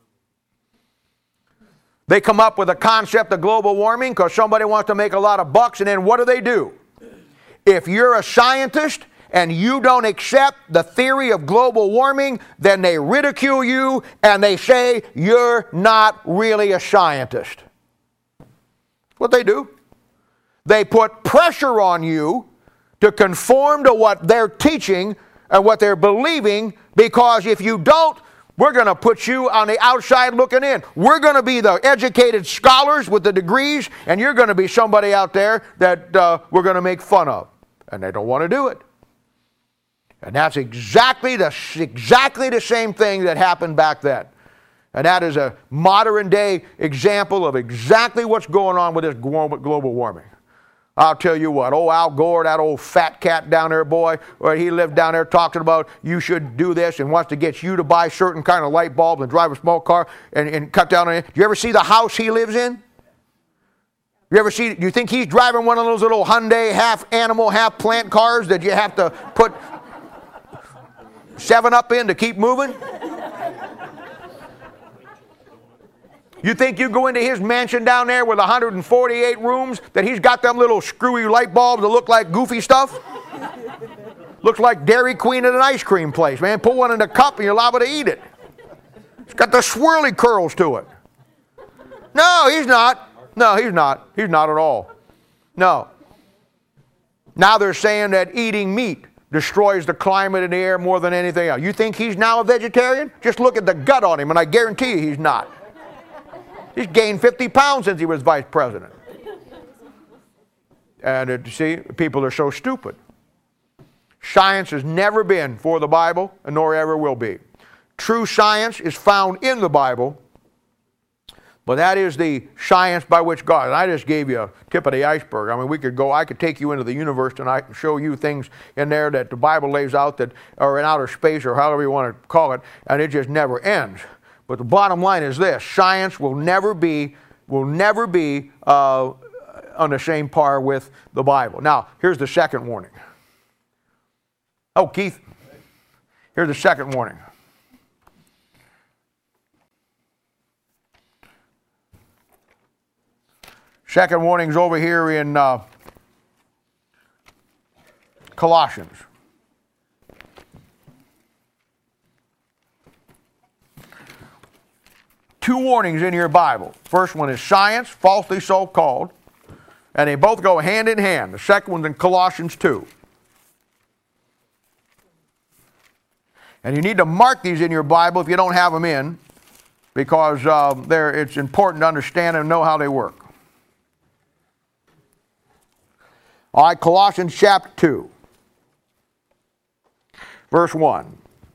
They come up with a concept of global warming because somebody wants to make a lot of bucks, and then what do they do? If you're a scientist and you don't accept the theory of global warming, then they ridicule you and they say you're not really a scientist. What they do? They put pressure on you to conform to what they're teaching and what they're believing, because if you don't, we're going to put you on the outside looking in. We're going to be the educated scholars with the degrees, and you're going to be somebody out there that uh, we're going to make fun of. And they don't want to do it. And that's exactly the, exactly the same thing that happened back then. And that is a modern day example of exactly what's going on with this global warming. I'll tell you what, old Al Gore, that old fat cat down there, boy, where he lived down there talking about you should do this and wants to get you to buy certain kind of light bulbs and drive a small car and, and cut down on it. Do you ever see the house he lives in? You ever see, do you think he's driving one of those little Hyundai half animal, half plant cars that you have to put seven up in to keep moving? You think you go into his mansion down there with one hundred forty-eight rooms that he's got them little screwy light bulbs that look like goofy stuff? Looks like Dairy Queen at an ice cream place, man. Put one in a cup and you're liable to eat it. It's got the swirly curls to it. No, he's not. No, he's not. He's not at all. No. Now they're saying that eating meat destroys the climate and the air more than anything else. You think he's now a vegetarian? Just look at the gut on him and I guarantee you he's not. He's gained fifty pounds since he was vice president. And it, see, people are so stupid. Science has never been for the Bible, and nor ever will be. True science is found in the Bible, but that is the science by which God, and I just gave you a tip of the iceberg. I mean, we could go, I could take you into the universe tonight and show you things in there that the Bible lays out that are in outer space or however you want to call it, and it just never ends. But the bottom line is this: science will never be, will never be uh, on the same par with the Bible. Now, here's the second warning. Oh, Keith, here's the second warning. Second warning's over here in uh, Colossians. Two warnings in your Bible. First one is science, falsely so called, and they both go hand in hand. The second one's in Colossians two. And you need to mark these in your Bible if you don't have them in, because uh, it's important to understand and know how they work. All right, Colossians chapter two, verse one.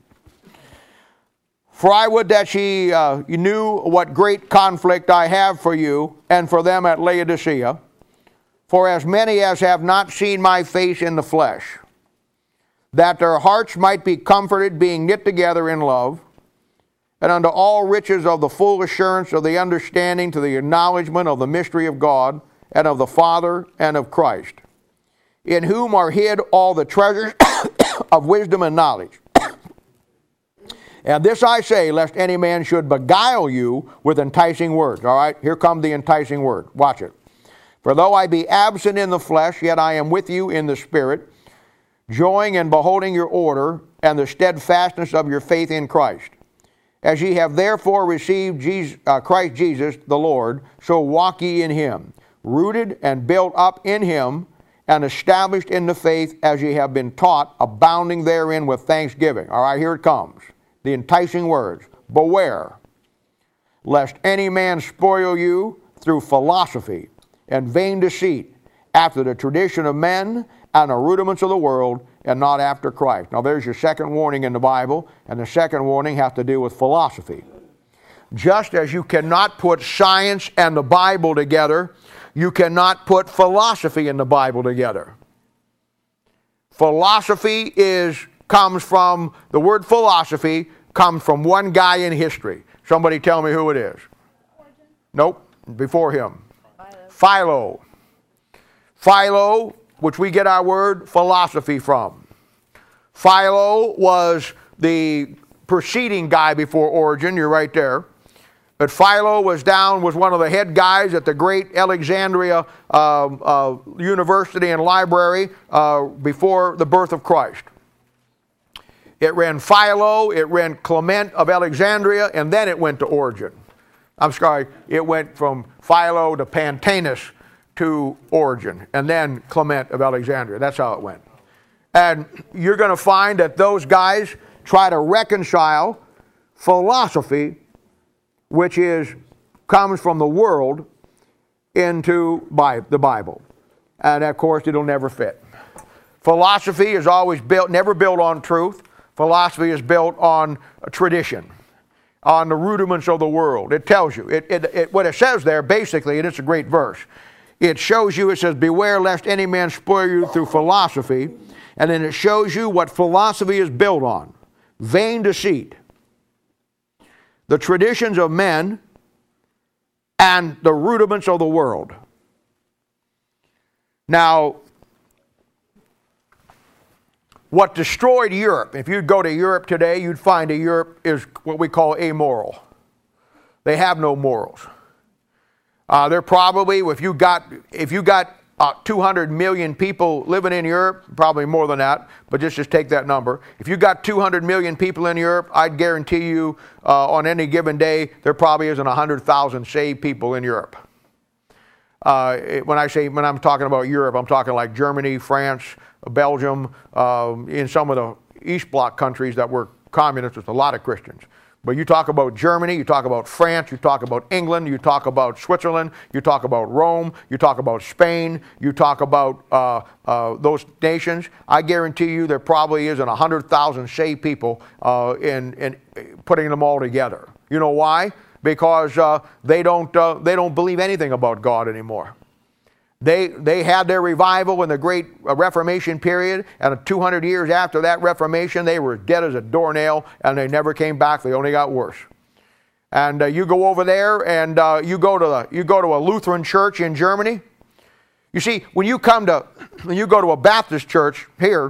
For I would that ye uh, you knew what great conflict I have for you and for them at Laodicea, for as many as have not seen my face in the flesh, that their hearts might be comforted, being knit together in love, and unto all riches of the full assurance of the understanding to the acknowledgement of the mystery of God and of the Father and of Christ, in whom are hid all the treasures of wisdom and knowledge. And this I say, lest any man should beguile you with enticing words. All right, here come the enticing word. Watch it. For though I be absent in the flesh, yet I am with you in the spirit, joying and beholding your order and the steadfastness of your faith in Christ. As ye have therefore received Jesus, uh, Christ Jesus the Lord, so walk ye in him, rooted and built up in him, and established in the faith as ye have been taught, abounding therein with thanksgiving. All right, here it comes. The enticing words. Beware, lest any man spoil you through philosophy and vain deceit, after the tradition of men and the rudiments of the world, and not after Christ. Now there's your second warning in the Bible, and the second warning has to do with philosophy. Just as you cannot put science and the Bible together, you cannot put philosophy in the Bible together. Philosophy is, comes from, the word philosophy comes from one guy in history. Somebody tell me who it is. Origin. Nope, before him. Philo. Philo. Philo, which we get our word philosophy from. Philo was the preceding guy before Origen, you're right there. But Philo was down, was one of the head guys at the great Alexandria uh, uh, University and Library uh, before the birth of Christ. It ran Philo, it ran Clement of Alexandria, and then it went to Origen. I'm sorry, it went from Philo to Pantaenus to Origen, and then Clement of Alexandria. That's how it went. And you're going to find that those guys try to reconcile philosophy, which is comes from the world, into the Bible. And of course, it'll never fit. Philosophy is always built, never built on truth. Philosophy is built on tradition, on the rudiments of the world. It tells you. It, it, it, what it says there, basically, and it's a great verse, it shows you, it says, beware lest any man spoil you through philosophy. And then it shows you what philosophy is built on. Vain deceit. The traditions of men, and the rudiments of the world. Now, what destroyed Europe, if you'd go to Europe today, you'd find that Europe is what we call amoral. They have no morals. Uh, they're probably, if you got, if you got uh, two hundred million people living in Europe, probably more than that, but just, just take that number. If you got two hundred million people in Europe, I'd guarantee you uh, on any given day, there probably isn't one hundred thousand saved people in Europe. Uh, it, when I say, when I'm talking about Europe, I'm talking like Germany, France, Belgium, um, in some of the East Bloc countries that were communist with a lot of Christians. But you talk about Germany, you talk about France, you talk about England, you talk about Switzerland, you talk about Rome, you talk about Spain, you talk about uh, uh, those nations. I guarantee you there probably isn't one hundred thousand saved people uh, in, in putting them all together. You know why? Because uh, they don't, uh, they don't believe anything about God anymore. They, they had their revival in the Great Reformation period, and two hundred years after that Reformation, they were dead as a doornail, and they never came back. They only got worse. And uh, you go over there, and uh, you go to the, you go to a Lutheran church in Germany. You see, when you come to, when you go to a Baptist church here,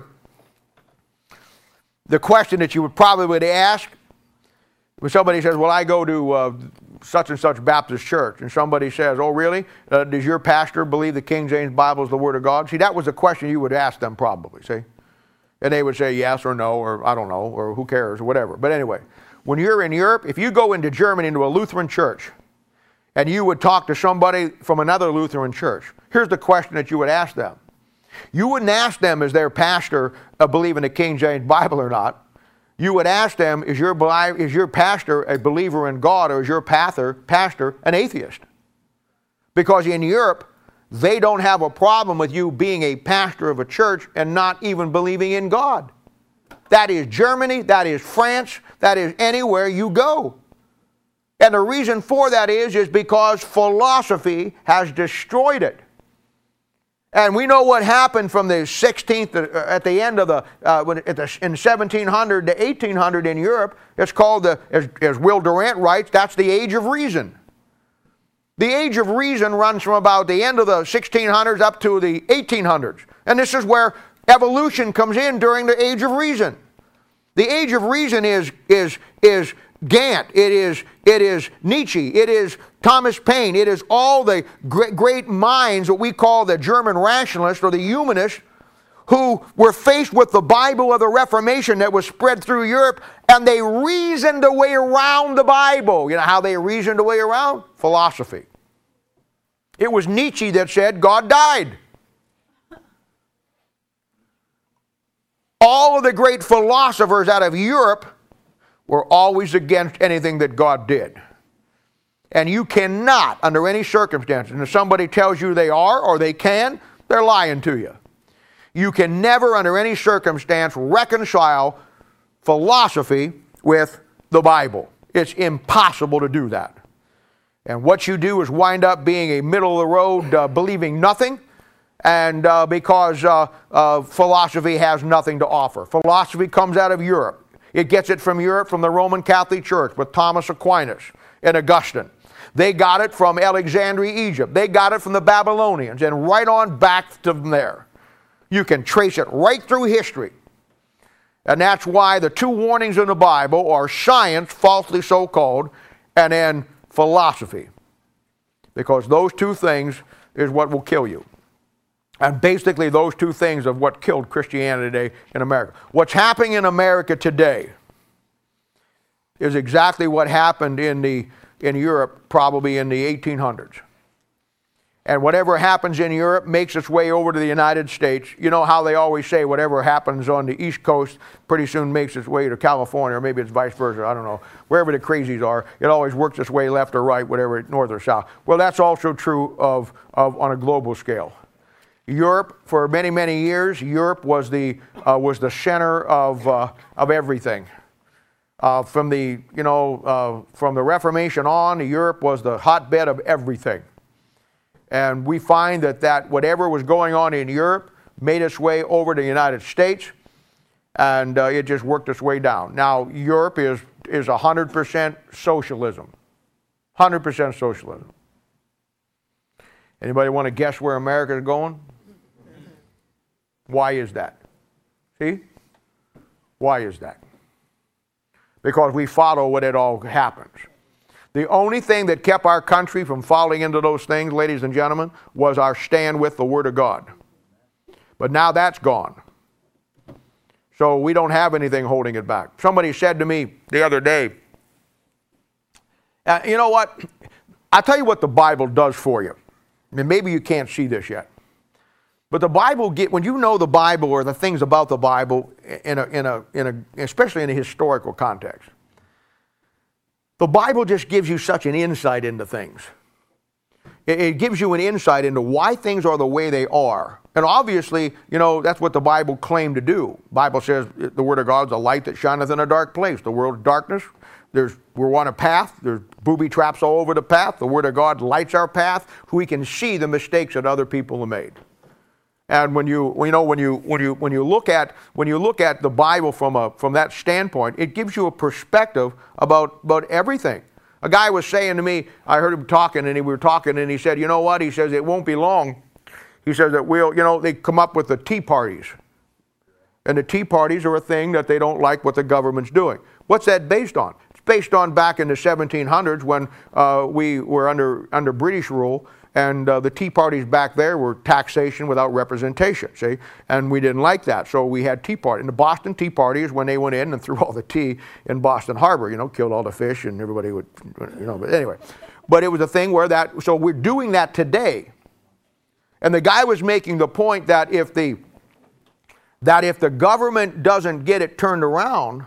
the question that you would probably would ask when somebody says, "Well, I go to uh, such and such Baptist church," and somebody says, "Oh, really? Uh, does your pastor believe the King James Bible is the Word of God?" See, that was a question you would ask them probably, see? And they would say yes or no, or I don't know, or who cares, or whatever. But anyway, when you're in Europe, if you go into Germany, into a Lutheran church, and you would talk to somebody from another Lutheran church, here's the question that you would ask them. You wouldn't ask them, is their pastor uh, believe in the King James Bible or not? You would ask them, is your, is your pastor a believer in God, or is your pastor, pastor an atheist? Because in Europe, they don't have a problem with you being a pastor of a church and not even believing in God. That is Germany, that is France, that is anywhere you go. And the reason for that is, is because philosophy has destroyed it. And we know what happened from the sixteenth, at the end of the, uh, when, at the in seventeen hundred to eighteen hundred in Europe. It's called, the, as, as Will Durant writes, that's the Age of Reason. The Age of Reason runs from about the end of the sixteen hundreds up to the eighteen hundreds. And this is where evolution comes in during the Age of Reason. The Age of Reason is, is, is Kant, it is, it is Nietzsche, it is Thomas Paine, it is all the great, great minds, what we call the German rationalists or the humanists, who were faced with the Bible of the Reformation that was spread through Europe, and they reasoned a way around the Bible. You know how they reasoned a way around? Philosophy. It was Nietzsche that said God died. All of the great philosophers out of Europe were always against anything that God did. And you cannot, under any circumstances, and if somebody tells you they are or they can, they're lying to you. You can never, under any circumstance, reconcile philosophy with the Bible. It's impossible to do that. And what you do is wind up being a middle-of-the-road, uh, believing nothing, and uh, because uh, uh, philosophy has nothing to offer. Philosophy comes out of Europe. It gets it from Europe, from the Roman Catholic Church, with Thomas Aquinas and Augustine. They got it from Alexandria, Egypt. They got it from the Babylonians, and right on back to there. You can trace it right through history. And that's why the two warnings in the Bible are science, falsely so called, and then philosophy. Because those two things is what will kill you. And basically those two things are what killed Christianity today in America. What's happening in America today is exactly what happened in, the, in Europe probably in the eighteen hundreds. And whatever happens in Europe makes its way over to the United States. You know how they always say whatever happens on the East Coast pretty soon makes its way to California, or maybe it's vice versa, I don't know. Wherever the crazies are, it always works its way left or right, whatever, north or south. Well, that's also true of, of on a global scale. Europe, for many, many years, Europe was the, uh, was the center of, uh, of everything. Uh, from the, you know, uh, from the Reformation on, Europe was the hotbed of everything. And we find that, that whatever was going on in Europe made its way over to the United States, and uh, it just worked its way down. Now, Europe is, is one hundred percent socialism. one hundred percent socialism. Anybody want to guess where America is going? Why is that? See? Why is that? Because we follow what it all happens. The only thing that kept our country from falling into those things, ladies and gentlemen, was our stand with the Word of God. But now that's gone. So we don't have anything holding it back. Somebody said to me the other day, uh, you know what? I'll tell you what the Bible does for you. I mean, maybe you can't see this yet. But the Bible, get, when you know the Bible or the things about the Bible, in a, in a, in a, especially in a historical context, the Bible just gives you such an insight into things. It, it gives you an insight into why things are the way they are. And obviously, you know, that's what the Bible claimed to do. The Bible says the Word of God is a light that shineth in a dark place. The world's darkness. There's, we're on a path. There's booby traps all over the path. The Word of God lights our path. We can see the mistakes that other people have made. And when you, you know, when you, when you, when you look at, when you look at the Bible from a, from that standpoint, it gives you a perspective about, about everything. A guy was saying to me, I heard him talking, and he, we were talking, and he said, you know what? He says, it won't be long. He says that we'll, you know, they come up with the tea parties. And the tea parties are a thing that they don't like what the government's doing. What's that based on? It's based on back in the seventeen hundreds when uh, we were under, under British rule. And uh, the tea parties back there were taxation without representation, see? And we didn't like that, so we had tea parties. And the Boston Tea Party is when they went in and threw all the tea in Boston Harbor, you know, killed all the fish and everybody would, you know, but anyway. But it was a thing where that, so we're doing that today. And the guy was making the point that if the, that if the government doesn't get it turned around,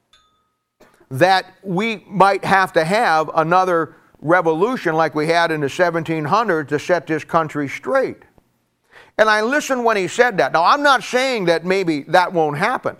that we might have to have another revolution like we had in the seventeen hundreds to set this country straight. And I listened when he said that. Now, I'm not saying that maybe that won't happen.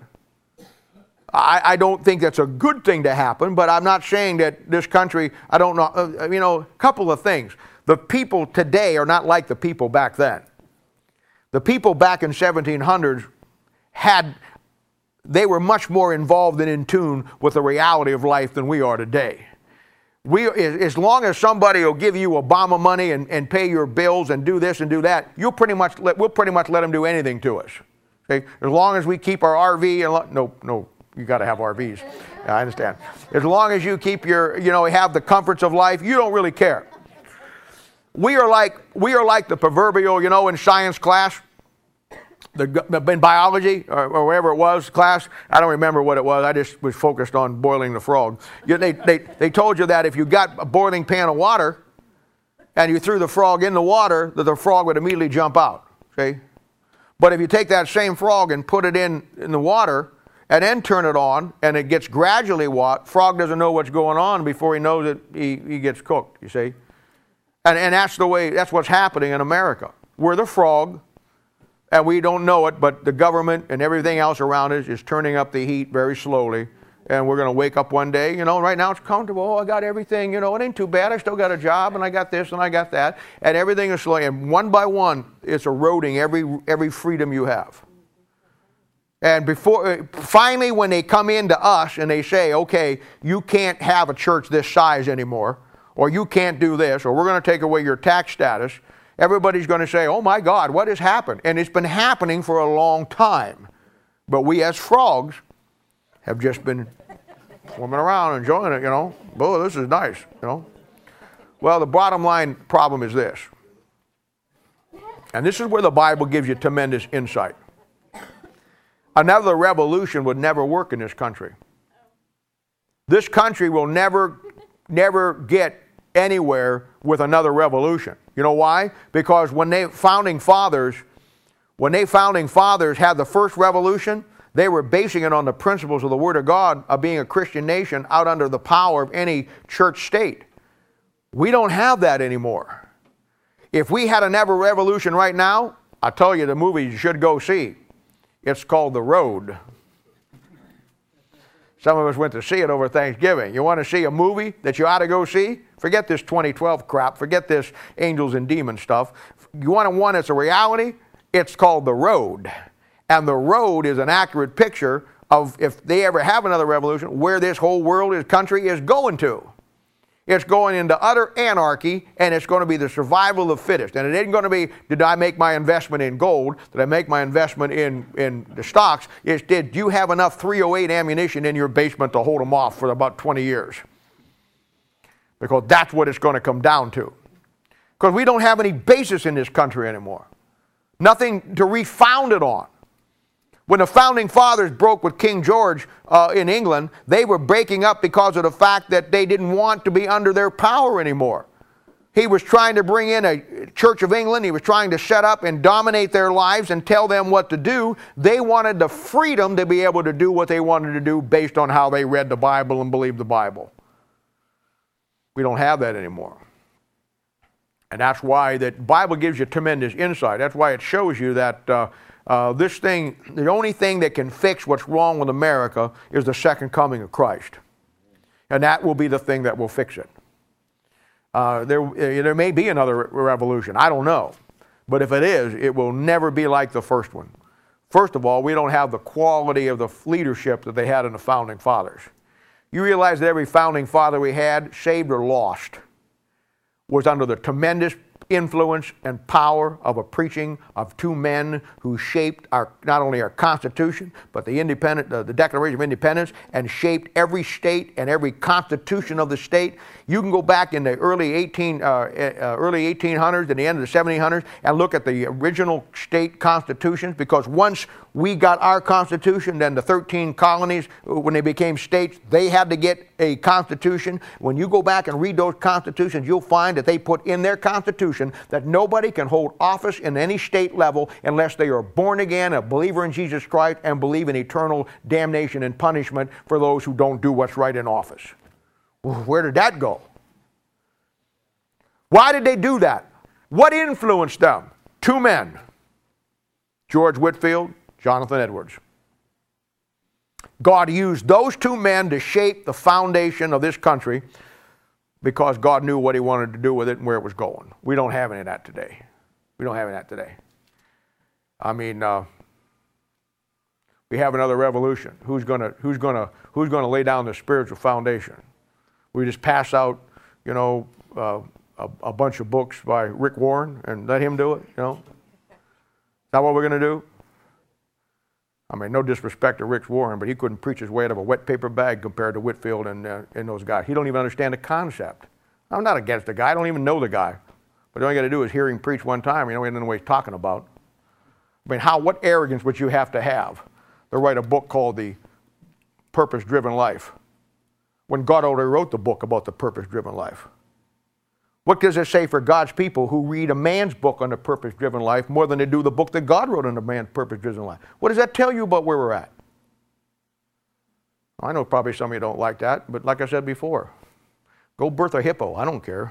I, I don't think that's a good thing to happen, but I'm not saying that this country, I don't know, uh, you know, a couple of things. The people today are not like the people back then. The people back in seventeen hundreds had, they were much more involved and in tune with the reality of life than we are today. We, as long as somebody will give you Obama money and, and pay your bills and do this and do that, you'll pretty much let, we'll pretty much let them do anything to us. Okay? As long as we keep our R V, and no, no, you got to have R Vs. Yeah, I understand. As long as you keep your, you know, have the comforts of life, you don't really care. We are like, we are like the proverbial, you know, in science class, the, in biology or, or wherever it was class, I don't remember what it was. I just was focused on boiling the frog. You, they, they, they told you that if you got a boiling pan of water and you threw the frog in the water, that the frog would immediately jump out. See? But if you take that same frog and put it in, in the water and then turn it on and it gets gradually what? Frog doesn't know what's going on before he knows it, he, he gets cooked, you see? And, and that's the way, that's what's happening in America. We're the frog, and we don't know it, but the government and everything else around us is turning up the heat very slowly. And we're going to wake up one day, you know, right now it's comfortable. Oh, I got everything, you know, it ain't too bad. I still got a job, and I got this, and I got that. And everything is slow. And one by one, it's eroding every, every freedom you have. And before, finally, when they come into us and they say, okay, you can't have a church this size anymore, or you can't do this, or we're going to take away your tax status, everybody's going to say, oh my God, what has happened? And it's been happening for a long time. But we as frogs have just been swimming around, enjoying it, you know. Boy, this is nice, you know. Well, the bottom line problem is this. And this is where the Bible gives you tremendous insight. Another revolution would never work in this country. This country will never, never get anywhere with another revolution. You know why? Because when they founding fathers, when they founding fathers had the first revolution, they were basing it on the principles of the Word of God of being a Christian nation out under the power of any church state. We don't have that anymore. If we had another revolution right now, I tell you the movie you should go see. It's called The Road. Some of us went to see it over Thanksgiving. You want to see a movie that you ought to go see? Forget this twenty twelve crap. Forget this angels and demons stuff. You want one that's a reality? It's called The Road. And The Road is an accurate picture of, if they ever have another revolution, where this whole world, this country is going to. It's going into utter anarchy, and it's going to be the survival of the fittest. And it ain't going to be, did I make my investment in gold? Did I make my investment in, in the stocks? It's, did you have enough three oh eight ammunition in your basement to hold them off for about twenty years? Because that's what it's going to come down to. Because we don't have any basis in this country anymore. Nothing to refound it on. When the founding fathers broke with King George uh, in England, they were breaking up because of the fact that they didn't want to be under their power anymore. He was trying to bring in a Church of England. He was trying to set up and dominate their lives and tell them what to do. They wanted the freedom to be able to do what they wanted to do based on how they read the Bible and believed the Bible. We don't have that anymore. And that's why the Bible gives you tremendous insight. That's why it shows you that uh, Uh, this thing, the only thing that can fix what's wrong with America is the second coming of Christ. And that will be the thing that will fix it. Uh, there, there may be another revolution. I don't know. But if it is, it will never be like the first one. First of all, we don't have the quality of the leadership that they had in the founding fathers. You realize that every founding father we had, saved or lost, was under the tremendous influence and power of a preaching of two men who shaped our, not only our Constitution, but the independent, uh, the Declaration of Independence, and shaped every state and every constitution of the state. You can go back in the early eighteen, uh, uh, early eighteen hundreds and the end of the seventeen hundreds and look at the original state constitutions, because once we got our constitution, then the thirteen colonies, when they became states, they had to get a constitution. When you go back and read those constitutions, you'll find that they put in their constitution that nobody can hold office in any state level unless they are born again, a believer in Jesus Christ, and believe in eternal damnation and punishment for those who don't do what's right in office. Where did that go? Why did they do that? What influenced them? Two men, George Whitefield, Jonathan Edwards. God used those two men to shape the foundation of this country because God knew what He wanted to do with it and where it was going. We don't have any of that today. We don't have any of that today. I mean, uh, we have another revolution. Who's gonna, who's gonna, who's gonna lay down the spiritual foundation? We just pass out, you know, uh, a, a bunch of books by Rick Warren and let him do it. You know, is that what we're gonna do? I mean, no disrespect to Rick Warren, but he couldn't preach his way out of a wet paper bag compared to Whitefield and, uh, and those guys. He don't even understand the concept. I'm not against the guy. I don't even know the guy. But all you got to do is hear him preach one time. You know, we don't know what he's talking about. I mean, how, what arrogance would you have to have to write a book called The Purpose-Driven Life when God already wrote the book about the purpose-driven life? What does it say for God's people who read a man's book on the purpose-driven life more than they do the book that God wrote on the man's purpose-driven life? What does that tell you about where we're at? I know probably some of you don't like that, but like I said before, go birth a hippo. I don't care.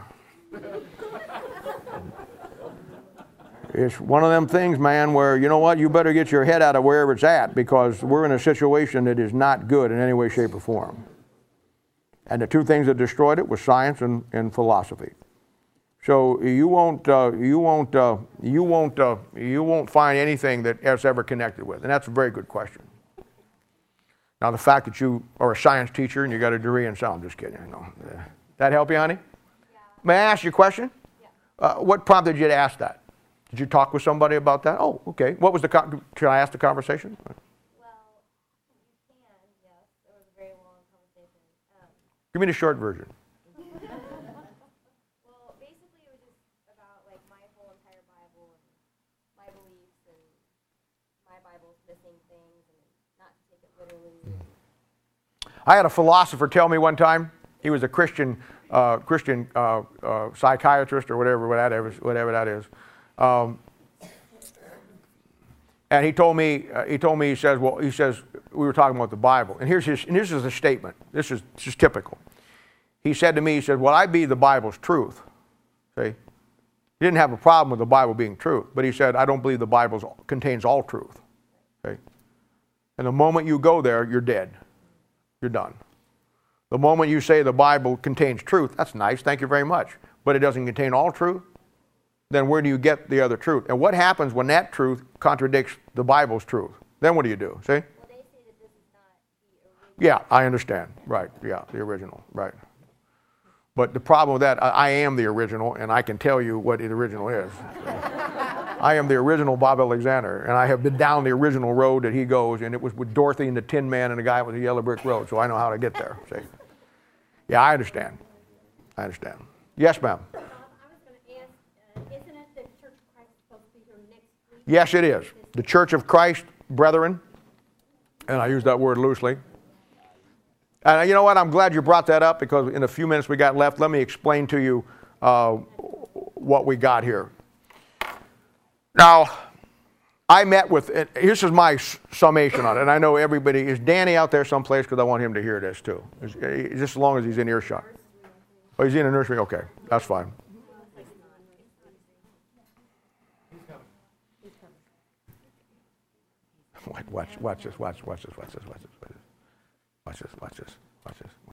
It's one of them things, man, where, you know what, you better get your head out of wherever it's at, because we're in a situation that is not good in any way, shape, or form. And the two things that destroyed it was science and, and philosophy. So you won't, uh, you won't, uh, you won't, uh, you won't find anything that it's ever connected with, and that's a very good question. Now, the fact that you are a science teacher and you got a degree in science, I'm just kidding. I know. Uh, that help you, honey? Yeah. May I ask you a question? Yeah. Uh, what prompted you to ask that? Did you talk with somebody about that? Oh, okay. What was the? Con- Should I ask the conversation? Well, you can. Yes, it was a very long conversation. Um, Give me the short version. well, basically, it was just about like my whole entire Bible and my beliefs and my Bible's missing things and not to take it literally. I had a philosopher tell me one time. He was a Christian, uh, Christian uh, uh, psychiatrist or whatever, whatever, whatever that is. Um, and he told me, uh, he told me, he says, well, he says, we were talking about the Bible, and here's his, and this is a statement. This is just typical. He said to me, he said, well, I be the Bible's truth. See, he didn't have a problem with the Bible being truth, but he said, I don't believe the Bible contains all truth. See, and the moment you go there, you're dead. You're done. The moment you say the Bible contains truth, that's nice, thank you very much, but it doesn't contain all truth, then where do you get the other truth? And what happens when that truth contradicts the Bible's truth? Then what do you do? See? Well, they say that this is not the original. Yeah, I understand. Right, yeah, the original, right. But the problem with that, I, I am the original, and I can tell you what the original is. I am the original Bob Alexander, and I have been down the original road that he goes, and it was with Dorothy and the Tin Man and the guy with the yellow brick road, so I know how to get there. See? Yeah, I understand. I understand. Yes, ma'am. Yes, it is. The Church of Christ, brethren, and I use that word loosely. And you know what? I'm glad you brought that up, because in a few minutes we got left, let me explain to you uh, what we got here. Now, I met with, this is my summation on it, and I know everybody, is Danny out there someplace? Because I want him to hear this too. Just as long as he's in earshot. Oh, he's in a nursery? Okay, that's fine. Watch, watch this, watch, watch this, watch this, watch this, watch this, watch this, watch this.